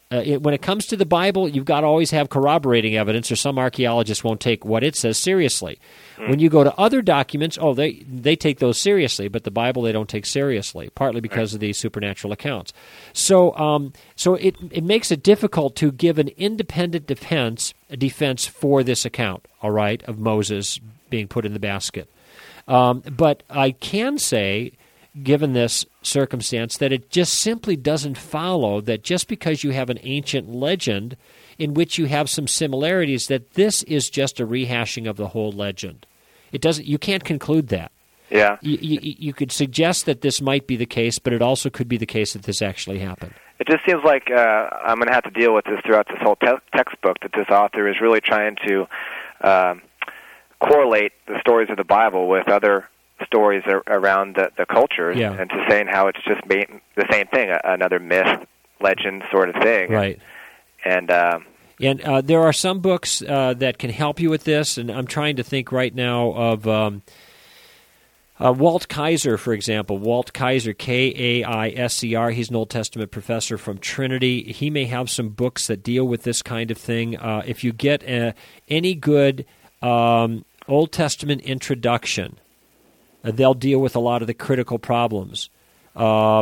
When it comes to the Bible, you've got to always have corroborating evidence, or some archaeologists won't take what it says seriously. When you go to other documents, they take those seriously, but the Bible they don't take seriously, partly because of these supernatural accounts. So it makes it difficult to give an independent defense for this account, all right, of Moses being put in the basket. But I can say, given this circumstance, that it just simply doesn't follow that just because you have an ancient legend in which you have some similarities, that this is just a rehashing of the whole legend. It doesn't. You can't conclude that. Yeah. You could suggest that this might be the case, but it also could be the case that this actually happened. It just seems like I'm going to have to deal with this throughout this whole textbook, that this author is really trying to correlate the stories of the Bible with other stories around the cultures, and to saying how it's just the same thing, another myth, legend sort of thing. Right. And there are some books that can help you with this, and I'm trying to think right now of Walt Kaiser, for example. Walt Kaiser, Kaiser. He's an Old Testament professor from Trinity. He may have some books that deal with this kind of thing. If you get any good Old Testament introduction, they'll deal with a lot of the critical problems. I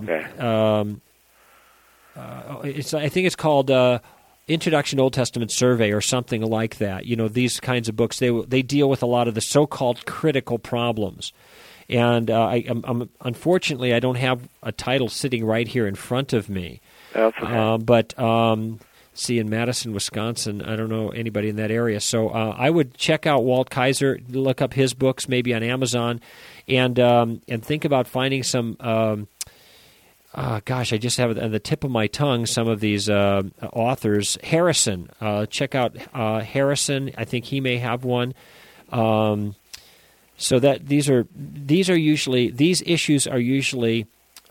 think it's called Introduction to Old Testament Survey or something like that. These kinds of books, they deal with a lot of the so-called critical problems. And I'm unfortunately, I don't have a title sitting right here in front of me. That's okay. See, in Madison, Wisconsin, I don't know anybody in that area. So I would check out Walt Kaiser, look up his books, maybe on Amazon, and think about finding some. I just have it on the tip of my tongue. Some of these authors, Harrison. Check out Harrison. I think he may have one. So that these issues are usually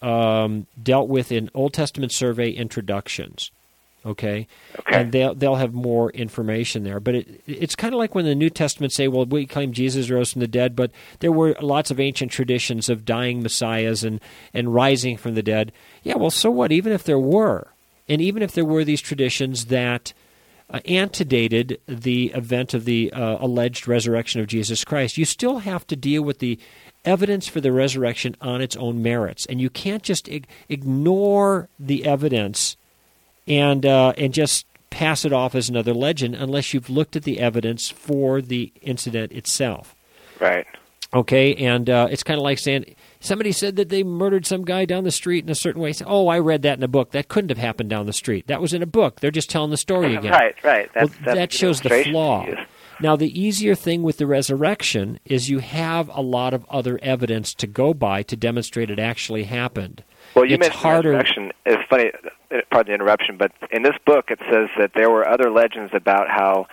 dealt with in Old Testament survey introductions. Okay, and they'll have more information there. But it's kind of like when the New Testament say, well, we claim Jesus rose from the dead, but there were lots of ancient traditions of dying messiahs and rising from the dead. Yeah, well, so what? Even if there were, and even if there were these traditions that antedated the event of the alleged resurrection of Jesus Christ, you still have to deal with the evidence for the resurrection on its own merits, and you can't just ignore the evidence and just pass it off as another legend unless you've looked at the evidence for the incident itself. Right. Okay, and it's kind of like saying, somebody said that they murdered some guy down the street in a certain way. Say, I read that in a book. That couldn't have happened down the street. That was in a book. They're just telling the story again. Right. That shows the flaw. Now, the easier thing with the resurrection is you have a lot of other evidence to go by to demonstrate it actually happened. Well, you mentioned resurrection. It's funny, pardon the interruption, but in this book it says that there were other legends about how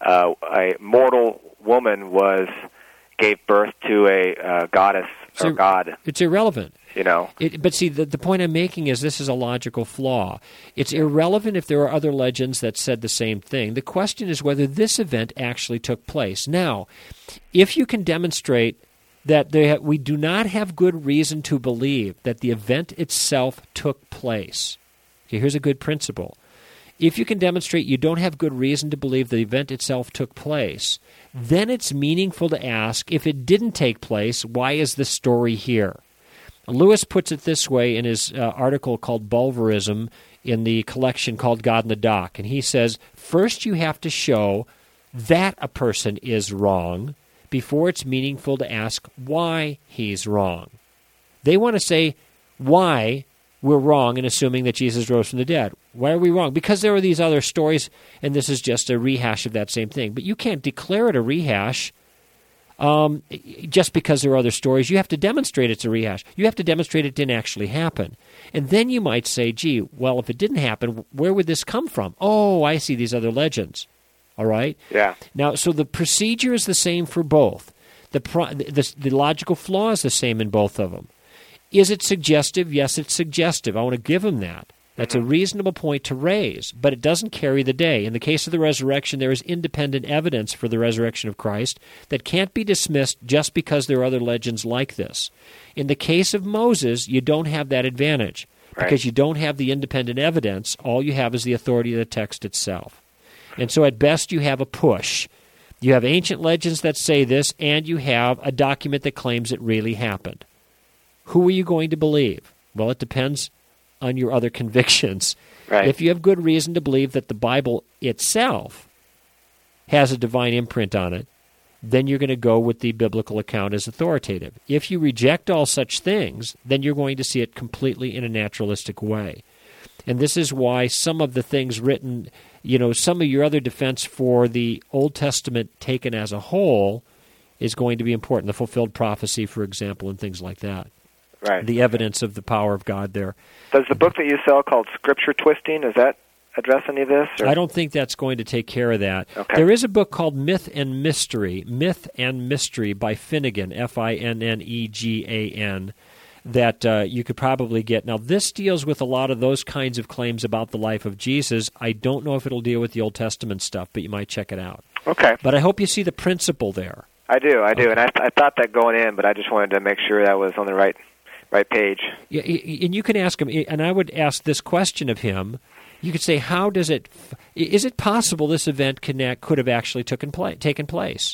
a mortal woman gave birth to a goddess or god. It's irrelevant. But see, the point I'm making is this is a logical flaw. It's irrelevant if there are other legends that said the same thing. The question is whether this event actually took place. Now, if you can demonstrate that we do not have good reason to believe that the event itself took place. Okay, here's a good principle. If you can demonstrate you don't have good reason to believe the event itself took place, then it's meaningful to ask, if it didn't take place, why is the story here? Lewis puts it this way in his article called Bulverism in the collection called God in the Dock. And he says, first you have to show that a person is wrong before it's meaningful to ask why he's wrong. They want to say why we're wrong in assuming that Jesus rose from the dead. Why are we wrong? Because there are these other stories, and this is just a rehash of that same thing. But you can't declare it a rehash just because there are other stories. You have to demonstrate it's a rehash. You have to demonstrate it didn't actually happen. And then you might say, gee, well, if it didn't happen, where would this come from? Oh, I see these other legends. All right? Yeah. Now, so the procedure is the same for both. The logical flaw is the same in both of them. Is it suggestive? Yes, it's suggestive. I want to give him that. That's a reasonable point to raise, but it doesn't carry the day. In the case of the resurrection, there is independent evidence for the resurrection of Christ that can't be dismissed just because there are other legends like this. In the case of Moses, you don't have that advantage. because you don't have the independent evidence. All you have is the authority of the text itself. And so at best you have a push. You have ancient legends that say this, and you have a document that claims it really happened. Who are you going to believe? Well, it depends on your other convictions. Right. If you have good reason to believe that the Bible itself has a divine imprint on it, then you're going to go with the biblical account as authoritative. If you reject all such things, then you're going to see it completely in a naturalistic way. And this is why some of the things written, some of your other defense for the Old Testament taken as a whole is going to be important. The fulfilled prophecy, for example, and things like that. Right. The evidence of the power of God there. Does the book that you sell called Scripture Twisting, does that address any of this? Or? I don't think that's going to take care of that. Okay. There is a book called Myth and Mystery by Finnegan, Finegan, that you could probably get. Now, this deals with a lot of those kinds of claims about the life of Jesus. I don't know if it'll deal with the Old Testament stuff, but you might check it out. Okay. But I hope you see the principle there. I do, okay. And I thought that going in, but I just wanted to make sure that was on the right page. Yeah, and you can ask him, and I would ask this question of him. You could say, how does it? Is it possible this event could have actually taken place?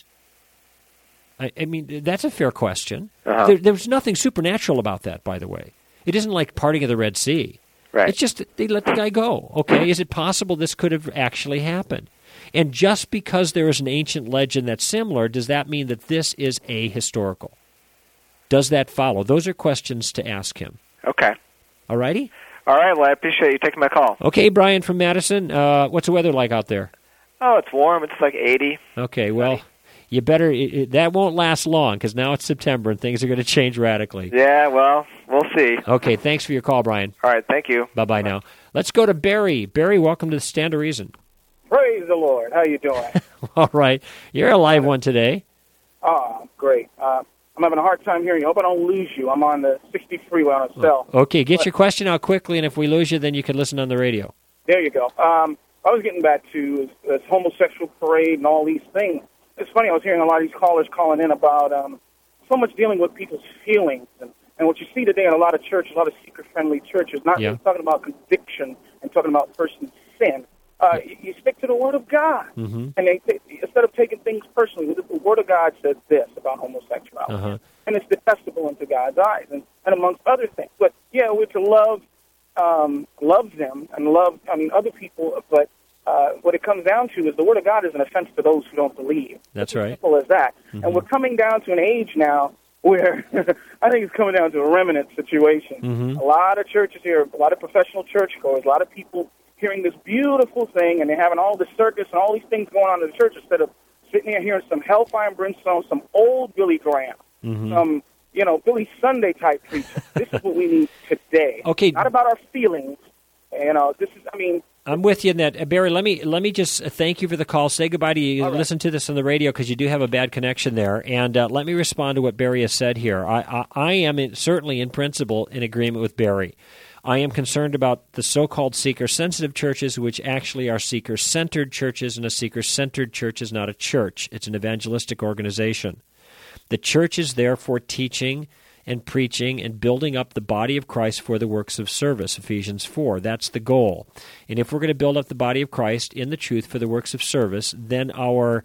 I mean, that's a fair question. Uh-huh. There's nothing supernatural about that, by the way. It isn't like parting of the Red Sea. Right. It's just that they let the guy go. Okay, is it possible this could have actually happened? And just because there is an ancient legend that's similar, does that mean that this is ahistorical? Does that follow? Those are questions to ask him. Okay. All righty? All right, well, I appreciate you taking my call. Okay, Brian from Madison, what's the weather like out there? Oh, it's warm. It's like 80. Okay, well, you better, that won't last long because now it's September and things are going to change radically. Yeah, well, we'll see. Okay, thanks for your call, Brian. All right, thank you. Bye-bye now. Let's go to Barry. Barry, welcome to the Stand to Reason. Praise the Lord. How you doing? All right. You're a live one today. Oh, great. I'm having a hard time hearing you. I hope I don't lose you. I'm on the 60 freeway on a cell. Okay, get your question out quickly, and if we lose you, then you can listen on the radio. There you go. I was getting back to this homosexual parade and all these things. It's funny, I was hearing a lot of these callers calling in about so much dealing with people's feelings. And what you see today in a lot of churches, a lot of seeker-friendly churches, not just talking about conviction and talking about person's sin. You stick to the Word of God. Mm-hmm. And they instead of taking things personally, the Word of God says this about homosexuality. Uh-huh. And it's detestable into God's eyes, and amongst other things. But, yeah, we're to love them and love, other people. But what it comes down to is the Word of God is an offense to those who don't believe. That's it's right. As simple as that. Mm-hmm. And we're coming down to an age now where I think it's coming down to a remnant situation. Mm-hmm. A lot of churches here, a lot of professional churchgoers, a lot of people hearing this beautiful thing, and they're having all this circus and all these things going on in the church instead of sitting there hearing some hellfire and brimstone, some old Billy Graham, some, Billy Sunday type preaching. This is what we need today. Okay. Not about our feelings. This is, I'm with you in that. Barry, let me just thank you for the call. Say goodbye to you. Listen to this on the radio because you do have a bad connection there. And let me respond to what Barry has said here. I am certainly in principle in agreement with Barry. I am concerned about the so-called seeker-sensitive churches, which actually are seeker-centered churches, and a seeker-centered church is not a church. It's an evangelistic organization. The church is there for teaching and preaching and building up the body of Christ for the works of service, Ephesians 4. That's the goal. And if we're going to build up the body of Christ in the truth for the works of service, then our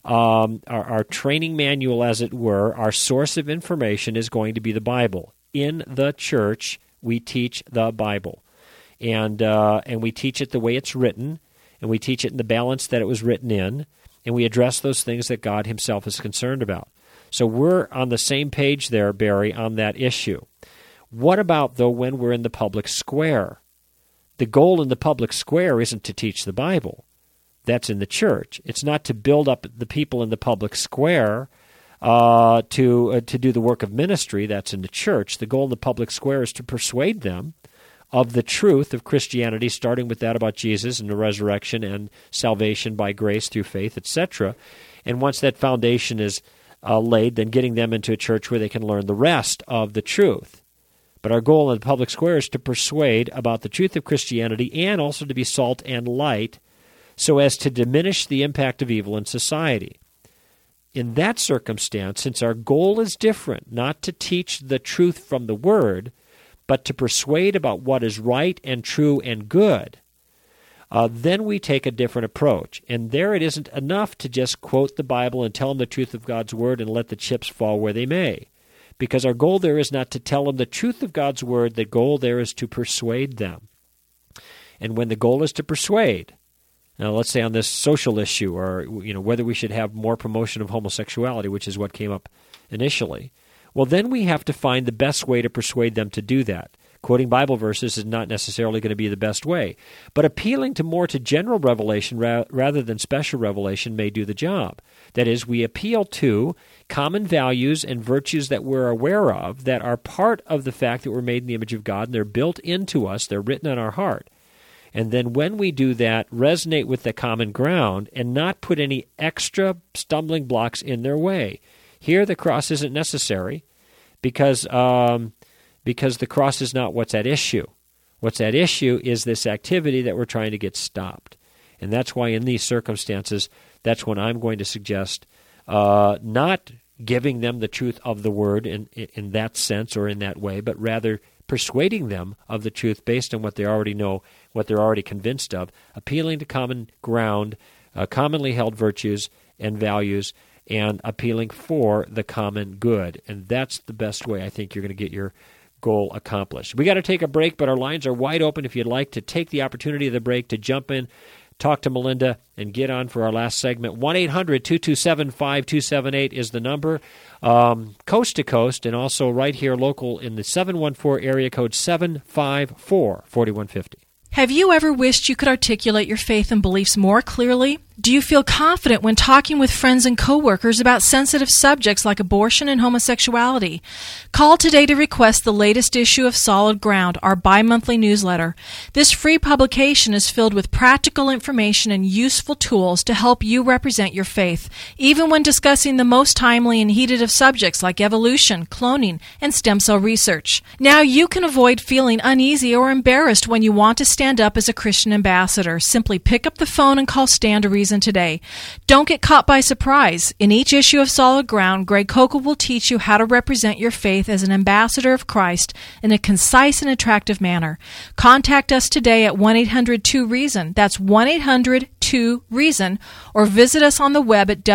training manual, as it were, our source of information is going to be the Bible. In the church, we teach the Bible, and we teach it the way it's written, and we teach it in the balance that it was written in, and we address those things that God himself is concerned about. So we're on the same page there, Barry, on that issue. What about, though, when we're in the public square? The goal in the public square isn't to teach the Bible. That's in the church. It's not to build up the people in the public square to do the work of ministry. That's in the church. The goal in the public square is to persuade them of the truth of Christianity, starting with that about Jesus and the resurrection and salvation by grace through faith, etc. And once that foundation is laid, then getting them into a church where they can learn the rest of the truth. But our goal in the public square is to persuade about the truth of Christianity and also to be salt and light so as to diminish the impact of evil in society. In that circumstance, since our goal is different, not to teach the truth from the Word, but to persuade about what is right and true and good, then we take a different approach. And there it isn't enough to just quote the Bible and tell them the truth of God's Word and let the chips fall where they may. Because our goal there is not to tell them the truth of God's Word. The goal there is to persuade them. And when the goal is to persuade, now let's say on this social issue, or whether we should have more promotion of homosexuality, which is what came up initially, well, then we have to find the best way to persuade them to do that. Quoting Bible verses is not necessarily going to be the best way, but appealing more to general revelation rather than special revelation may do the job. That is, we appeal to common values and virtues that we're aware of that are part of the fact that we're made in the image of God, and they're built into us, they're written on our heart. And then when we do that, resonate with the common ground and not put any extra stumbling blocks in their way. Here the cross isn't necessary because the cross is not what's at issue. What's at issue is this activity that we're trying to get stopped. And that's why in these circumstances, that's when I'm going to suggest not giving them the truth of the Word in that sense or in that way, but rather persuading them of the truth based on what they already know, what they're already convinced of, appealing to common ground, commonly held virtues and values, and appealing for the common good. And that's the best way I think you're going to get your goal accomplished. We got to take a break, but our lines are wide open if you'd like to take the opportunity of the break to jump in, talk to Melinda, and get on for our last segment. 1-800-227-5278 is the number, coast to coast, and also right here local in the 714 area code 754-4150. Have you ever wished you could articulate your faith and beliefs more clearly? Do you feel confident when talking with friends and coworkers about sensitive subjects like abortion and homosexuality? Call today to request the latest issue of Solid Ground, our bi-monthly newsletter. This free publication is filled with practical information and useful tools to help you represent your faith, even when discussing the most timely and heated of subjects like evolution, cloning, and stem cell research. Now you can avoid feeling uneasy or embarrassed when you want to stand up as a Christian ambassador. Simply pick up the phone and call Stand to Reason today. Don't get caught by surprise. In each issue of Solid Ground, Greg Koukl will teach you how to represent your faith as an ambassador of Christ in a concise and attractive manner. Contact us today at 1-800-2-REASON. That's 1-800-2-REASON, or visit us on the web at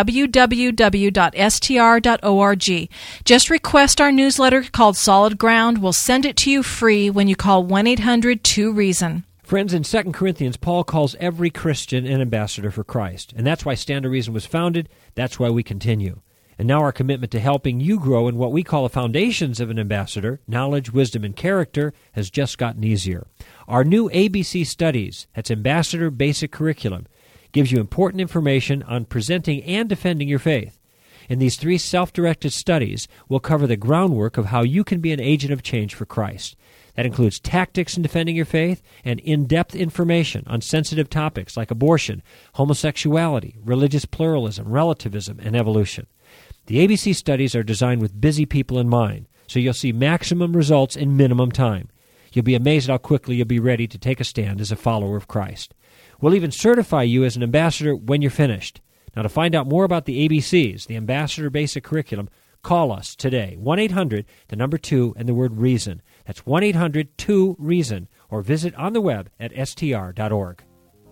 www.str.org. Just request our newsletter called Solid Ground. We'll send it to you free when you call 1-800-2-REASON. Friends, in 2 Corinthians, Paul calls every Christian an ambassador for Christ. And that's why Stand to Reason was founded. That's why we continue. And now our commitment to helping you grow in what we call the foundations of an ambassador, knowledge, wisdom, and character, has just gotten easier. Our new ABC Studies, that's Ambassador Basic Curriculum, gives you important information on presenting and defending your faith. In these 3 self-directed studies, we'll cover the groundwork of how you can be an agent of change for Christ. That includes tactics in defending your faith and in-depth information on sensitive topics like abortion, homosexuality, religious pluralism, relativism, and evolution. The ABC studies are designed with busy people in mind, so you'll see maximum results in minimum time. You'll be amazed how quickly you'll be ready to take a stand as a follower of Christ. We'll even certify you as an ambassador when you're finished. Now, to find out more about the ABCs, the Ambassador Basic Curriculum, call us today, 1-800, the number 2, and the word REASON. That's 1-800-2-REASON, or visit on the web at str.org.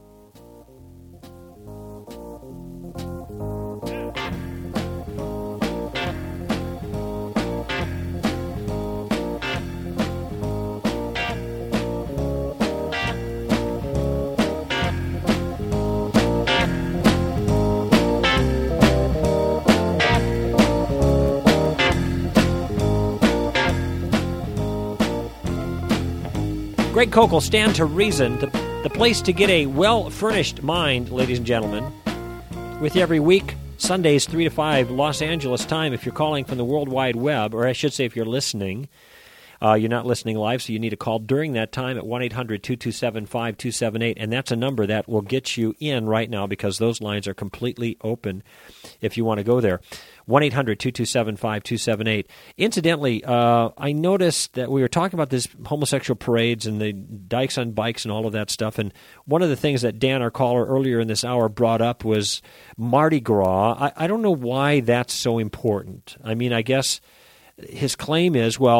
Greg Koukl, Stand to Reason, the place to get a well-furnished mind, ladies and gentlemen. With you every week, Sundays 3 to 5 Los Angeles time if you're calling from the World Wide Web, or I should say if you're listening. You're not listening live, so you need to call during that time at 1-800-227-5278, and that's a number that will get you in right now because those lines are completely open if you want to go there. 1-800-227-5278. Incidentally, I noticed that we were talking about this homosexual parades and the dykes on bikes and all of that stuff, and one of the things that Dan, our caller, earlier in this hour brought up was Mardi Gras. I don't know why that's so important. I mean, I guess his claim is, well,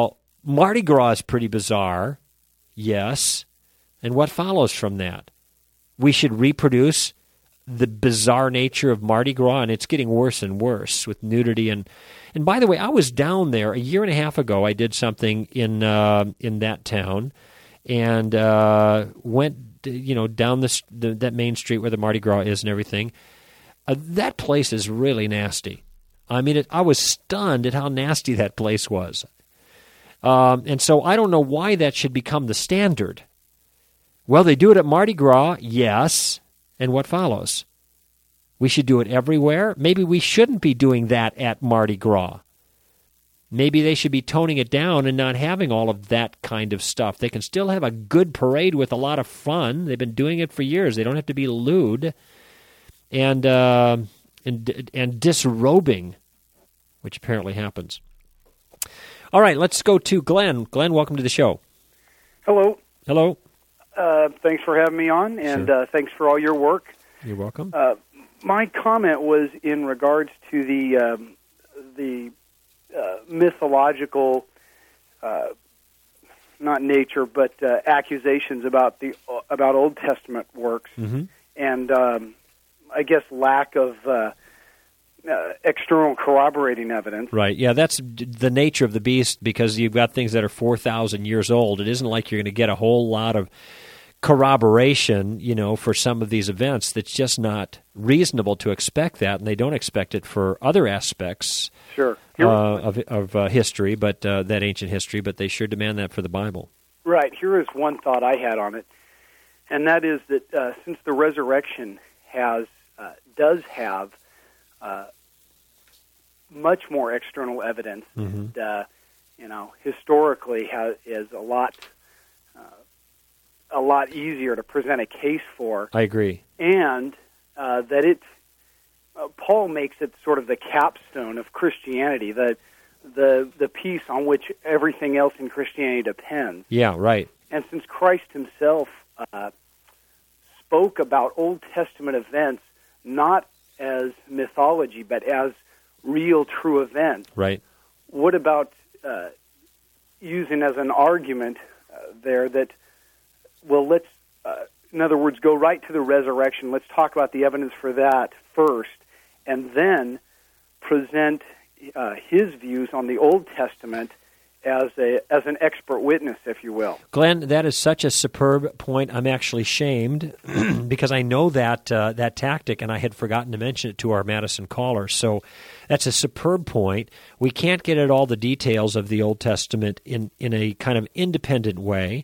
Mardi Gras is pretty bizarre, yes. And what follows from that? We should reproduce the bizarre nature of Mardi Gras, and it's getting worse and worse with nudity. And by the way, I was down there a year and a half ago. I did something in that town, and went down that main street where the Mardi Gras is and everything. That place is really nasty. I mean, I was stunned at how nasty that place was. And so I don't know why that should become the standard. Well, they do it at Mardi Gras, yes. And what follows? We should do it everywhere? Maybe we shouldn't be doing that at Mardi Gras. Maybe they should be toning it down and not having all of that kind of stuff. They can still have a good parade with a lot of fun. They've been doing it for years. They don't have to be lewd and disrobing, which apparently happens. All right, let's go to Glenn. Glenn, welcome to the show. Hello. Hello. Thanks for having me on, and Sure. Thanks for all your work. You're welcome. My comment was in regards to the mythological, not nature, but accusations about Old Testament works, and I guess lack of external corroborating evidence. Right, yeah, that's the nature of the beast, because you've got things that are 4,000 years old. It isn't like you're going to get a whole lot of corroboration, for some of these events. That's just not reasonable to expect that, and they don't expect it for other aspects of history, but that ancient history, but they sure demand that for the Bible. Right, here is one thought I had on it, and that is that since the resurrection does have much more external evidence, that historically is a lot easier to present a case for. I agree, and that Paul makes it sort of the capstone of Christianity, the piece on which everything else in Christianity depends. Yeah, right. And since Christ himself spoke about Old Testament events not as mythology, but as real, true events. Right. What about using as an argument there that, let's, in other words, go right to the resurrection. Let's talk about the evidence for that first, and then present his views on the Old Testament as an expert witness, if you will. Glenn, that is such a superb point. I'm actually shamed because I know that tactic, and I had forgotten to mention it to our Madison caller. So that's a superb point. We can't get at all the details of the Old Testament in a kind of independent way.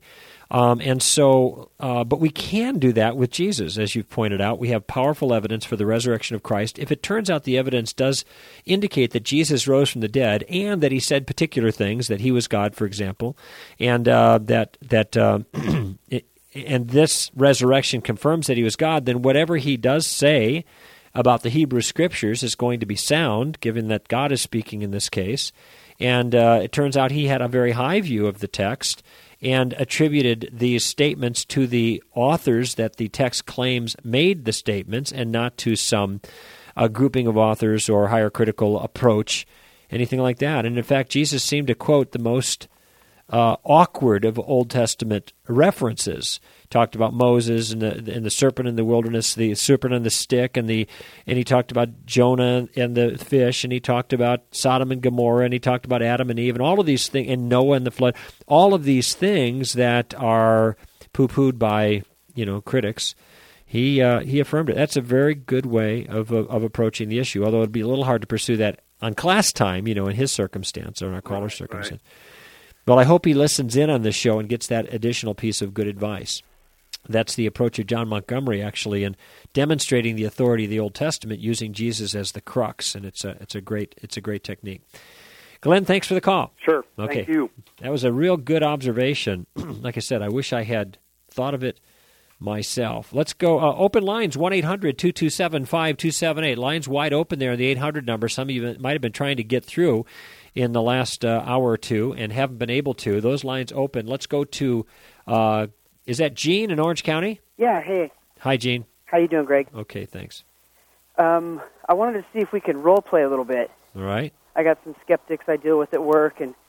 But we can do that with Jesus, as you've pointed out. We have powerful evidence for the resurrection of Christ. If it turns out the evidence does indicate that Jesus rose from the dead and that he said particular things, that he was God, for example, and and this resurrection confirms that he was God, then whatever he does say about the Hebrew Scriptures is going to be sound, given that God is speaking in this case. And it turns out he had a very high view of the text and attributed these statements to the authors that the text claims made the statements, and not to some grouping of authors or higher critical approach, anything like that. And in fact, Jesus seemed to quote the most awkward of Old Testament references. Talked about Moses and the serpent in the wilderness, the serpent on the stick, and he talked about Jonah and the fish, and he talked about Sodom and Gomorrah, and he talked about Adam and Eve, and all of these things, and Noah and the flood. All of these things that are poo-pooed by critics. He affirmed it. That's a very good way of approaching the issue. Although it'd be a little hard to pursue that on class time, in his circumstance or in our caller's circumstance. Right. Well, I hope he listens in on this show and gets that additional piece of good advice. That's the approach of John Montgomery, actually, in demonstrating the authority of the Old Testament using Jesus as the crux, and it's a great technique. Glenn, thanks for the call. Sure. Okay. Thank you. That was a real good observation. Like I said, I wish I had thought of it myself. Let's go. Open lines, 1-800-227-5278. Lines wide open there, the 800 number. Some of you might have been trying to get through in the last hour or two and haven't been able to. Those lines open. Let's go to... is that Gene in Orange County? Yeah, hey. Hi, Gene. How you doing, Greg? Okay, thanks. I wanted to see if we could role play a little bit. All right. I got some skeptics I deal with at work, and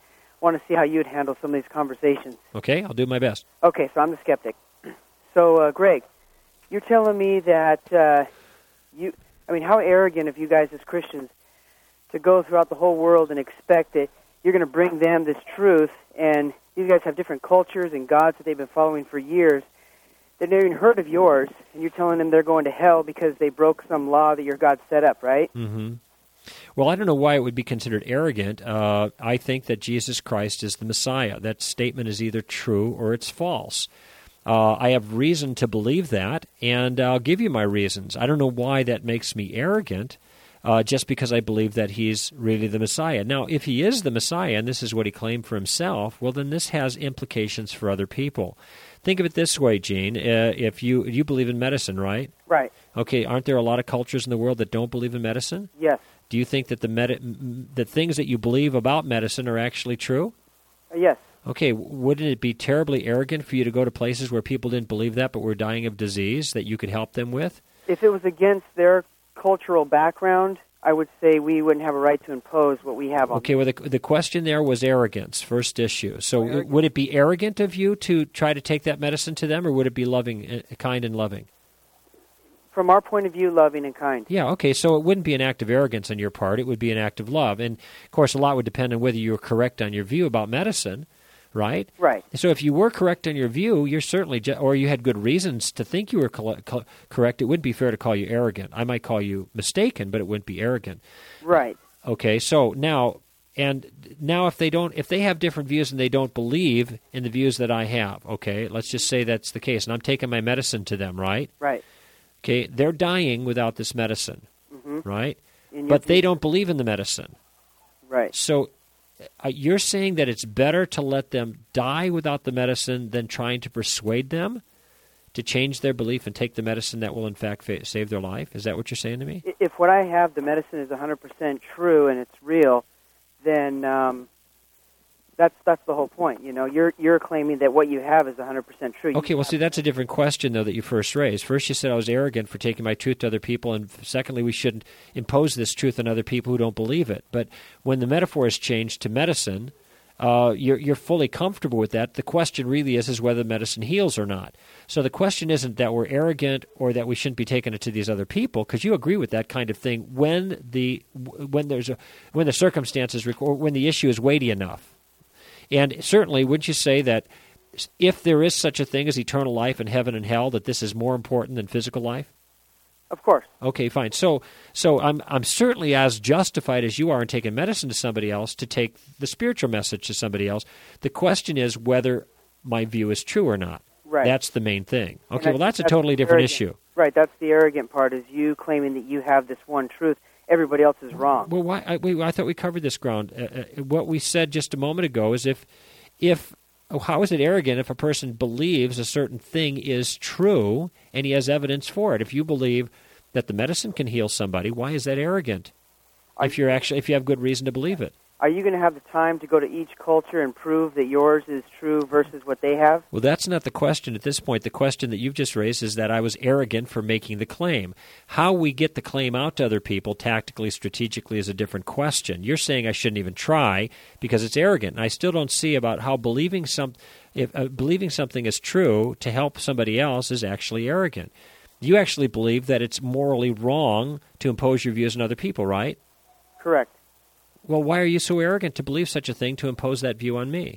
want to see how you would handle some of these conversations. Okay, I'll do my best. Okay, so I'm the skeptic. So, Greg, you're telling me that how arrogant of you guys as Christians to go throughout the whole world and expect that you're going to bring them this truth, and these guys have different cultures and gods that they've been following for years. They've never even heard of yours, and you're telling them they're going to hell because they broke some law that your God set up, right? Mm-hmm. Well, I don't know why it would be considered arrogant. I think that Jesus Christ is the Messiah. That statement is either true or it's false. I have reason to believe that, and I'll give you my reasons. I don't know why that makes me arrogant, just because I believe that he's really the Messiah. Now, if he is the Messiah, and this is what he claimed for himself, well, then this has implications for other people. Think of it this way, Gene. If you believe in medicine, right? Right. Okay, aren't there a lot of cultures in the world that don't believe in medicine? Yes. Do you think that the things that you believe about medicine are actually true? Yes. Okay, wouldn't it be terribly arrogant for you to go to places where people didn't believe that but were dying of disease that you could help them with? If it was against their cultural background, I would say we wouldn't have a right to impose what we have on them. Okay, well, the question there was arrogance, first issue. So would it be arrogant of you to try to take that medicine to them, or would it be loving, kind and loving? From our point of view, loving and kind. Yeah, okay, so it wouldn't be an act of arrogance on your part. It would be an act of love. And, of course, a lot would depend on whether you were correct on your view about medicine, right? Right. So if you were correct on your view, you're certainly, or you had good reasons to think you were correct, it wouldn't be fair to call you arrogant. I might call you mistaken, but it wouldn't be arrogant. Right. Okay, so now if they have different views and they don't believe in the views that I have, okay, let's just say that's the case, and I'm taking my medicine to them, right? Right. Okay, they're dying without this medicine, right? But they don't believe in the medicine. Right. So you're saying that it's better to let them die without the medicine than trying to persuade them to change their belief and take the medicine that will, in fact, save their life? Is that what you're saying to me? If what I have, the medicine, is 100% true and it's real, then that's the whole point. You know, you're claiming that what you have is 100% true. Okay, well, see, that's a different question, though, that you first raised. First, you said I was arrogant for taking my truth to other people, and secondly, we shouldn't impose this truth on other people who don't believe it. But when the metaphor is changed to medicine, you're fully comfortable with that. The question really is whether medicine heals or not. So the question isn't that we're arrogant or that we shouldn't be taking it to these other people, because you agree with that kind of thing when the circumstances or when the issue is weighty enough. And certainly, wouldn't you say that if there is such a thing as eternal life in heaven and hell, that this is more important than physical life? Of course. Okay, fine. So I'm certainly as justified as you are in taking medicine to somebody else to take the spiritual message to somebody else. The question is whether my view is true or not. Right. That's the main thing. Okay, well, that's a totally different issue. Right, that's the arrogant part, is you claiming that you have this one truth. Everybody else is wrong. Well, I thought we covered this ground. What we said just a moment ago is how is it arrogant if a person believes a certain thing is true and he has evidence for it? If you believe that the medicine can heal somebody, why is that arrogant? If you have good reason to believe it. Are you going to have the time to go to each culture and prove that yours is true versus what they have? Well, that's not the question at this point. The question that you've just raised is that I was arrogant for making the claim. How we get the claim out to other people tactically, strategically is a different question. You're saying I shouldn't even try because it's arrogant. And I still don't see about how believing something is true to help somebody else is actually arrogant. You actually believe that it's morally wrong to impose your views on other people, right? Correct. Well, why are you so arrogant to believe such a thing to impose that view on me?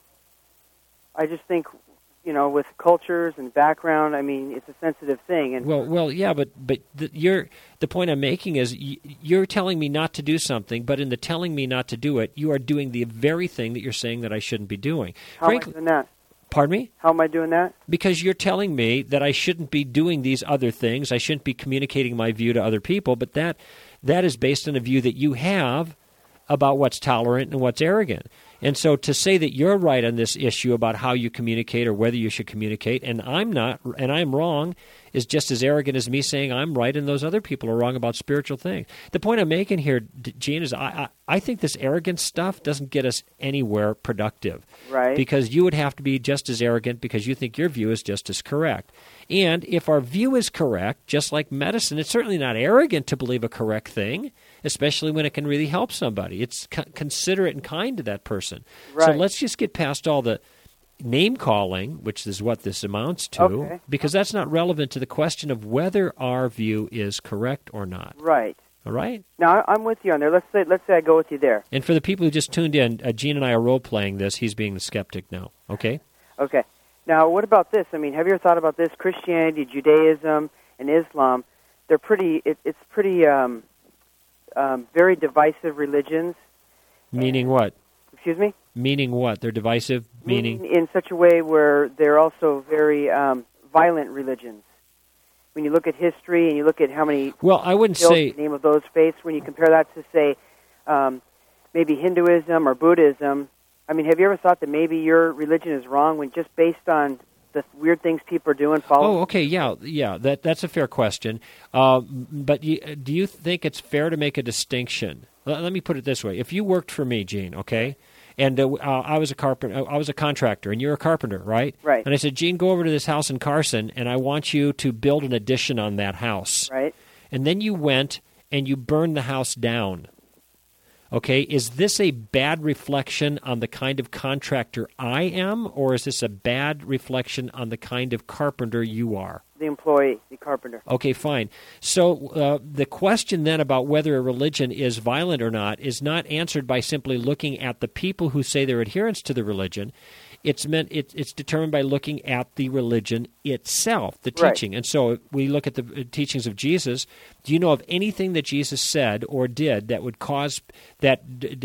I just think, with cultures and background, I mean, it's a sensitive thing. And well, yeah, but the point I'm making is you're telling me not to do something, but in the telling me not to do it, you are doing the very thing that you're saying that I shouldn't be doing. How am I doing that? Pardon me? How am I doing that? Because you're telling me that I shouldn't be doing these other things. I shouldn't be communicating my view to other people, but that is based on a view that you have about what's tolerant and what's arrogant. And so to say that you're right on this issue about how you communicate or whether you should communicate, and I'm not, and I'm wrong, is just as arrogant as me saying I'm right and those other people are wrong about spiritual things. The point I'm making here, Gene, is I think this arrogant stuff doesn't get us anywhere productive. Right. Because you would have to be just as arrogant because you think your view is just as correct. And if our view is correct, just like medicine, it's certainly not arrogant to believe a correct thing, especially when it can really help somebody. It's considerate and kind to that person. Right. So let's just get past all the name-calling, which is what this amounts to, because that's not relevant to the question of whether our view is correct or not. Right. All right? Now, I'm with you on there. Let's say I go with you there. And for the people who just tuned in, Gene and I are role-playing this. He's being the skeptic now. Okay? Okay. Now, what about this? I mean, have you ever thought about this? Christianity, Judaism, and Islam, they're pretty, it's pretty very divisive religions. Meaning what? Excuse me? Meaning what? They're divisive? Meaning in such a way where they're also very violent religions. When you look at history and you look at how many... Well, I wouldn't say... the name of those faiths, when you compare that to, say, maybe Hinduism or Buddhism, I mean, have you ever thought that maybe your religion is wrong when just based on the weird things people are doing? Oh, okay, yeah, that's a fair question. But do you think it's fair to make a distinction? Let me put it this way: if you worked for me, Gene, okay, and I was a carpenter, I was a contractor, and you're a carpenter, right? Right. And I said, Gene, go over to this house in Carson, and I want you to build an addition on that house. Right. And then you went and you burned the house down. Okay, is this a bad reflection on the kind of contractor I am, or is this a bad reflection on the kind of carpenter you are? The employee, the carpenter. Okay, fine. So the question then about whether a religion is violent or not is not answered by simply looking at the people who say they're adherents to the religion. It's determined by looking at the religion itself, the teaching. Right. And so if we look at the teachings of Jesus. Do you know of anything that Jesus said or did that would cause that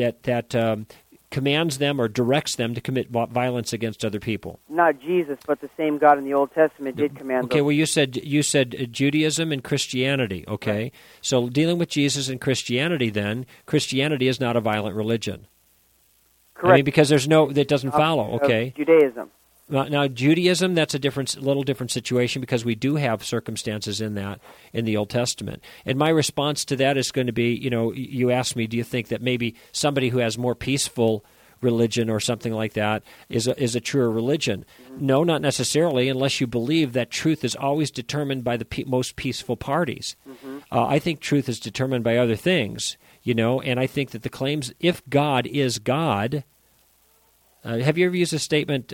commands them or directs them to commit violence against other people? Not Jesus, but the same God in the Old Testament did command. Okay, well, you said Judaism and Christianity. Okay, right. So dealing with Jesus and Christianity, then Christianity is not a violent religion. Correct. I mean, because that doesn't follow. Okay, Judaism. Now, Judaism, that's a little different situation because we do have circumstances in the Old Testament. And my response to that is going to be, you asked me, do you think that maybe somebody who has more peaceful religion or something like that is a truer religion? Mm-hmm. No, not necessarily, unless you believe that truth is always determined by the most peaceful parties. Mm-hmm. I think truth is determined by other things, and I think that the claims, if God is God... have you ever used a statement,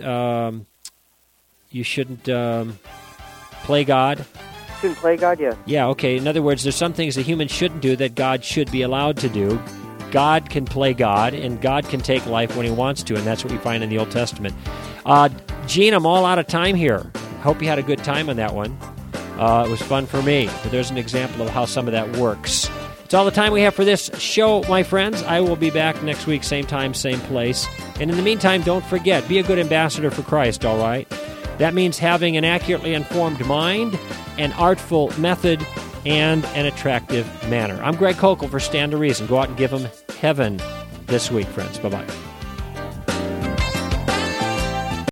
you shouldn't play God? Shouldn't play God, yes. Yeah, okay. In other words, there's some things a human shouldn't do that God should be allowed to do. God can play God, and God can take life when he wants to, and that's what we find in the Old Testament. Gene, I'm all out of time here. Hope you had a good time on that one. It was fun for me. But there's an example of how some of that works. It's all the time we have for this show, my friends. I will be back next week, same time, same place. And in the meantime, don't forget, be a good ambassador for Christ, all right? That means having an accurately informed mind, an artful method, and an attractive manner. I'm Greg Kokel for Stand to Reason. Go out and give them heaven this week, friends. Bye-bye.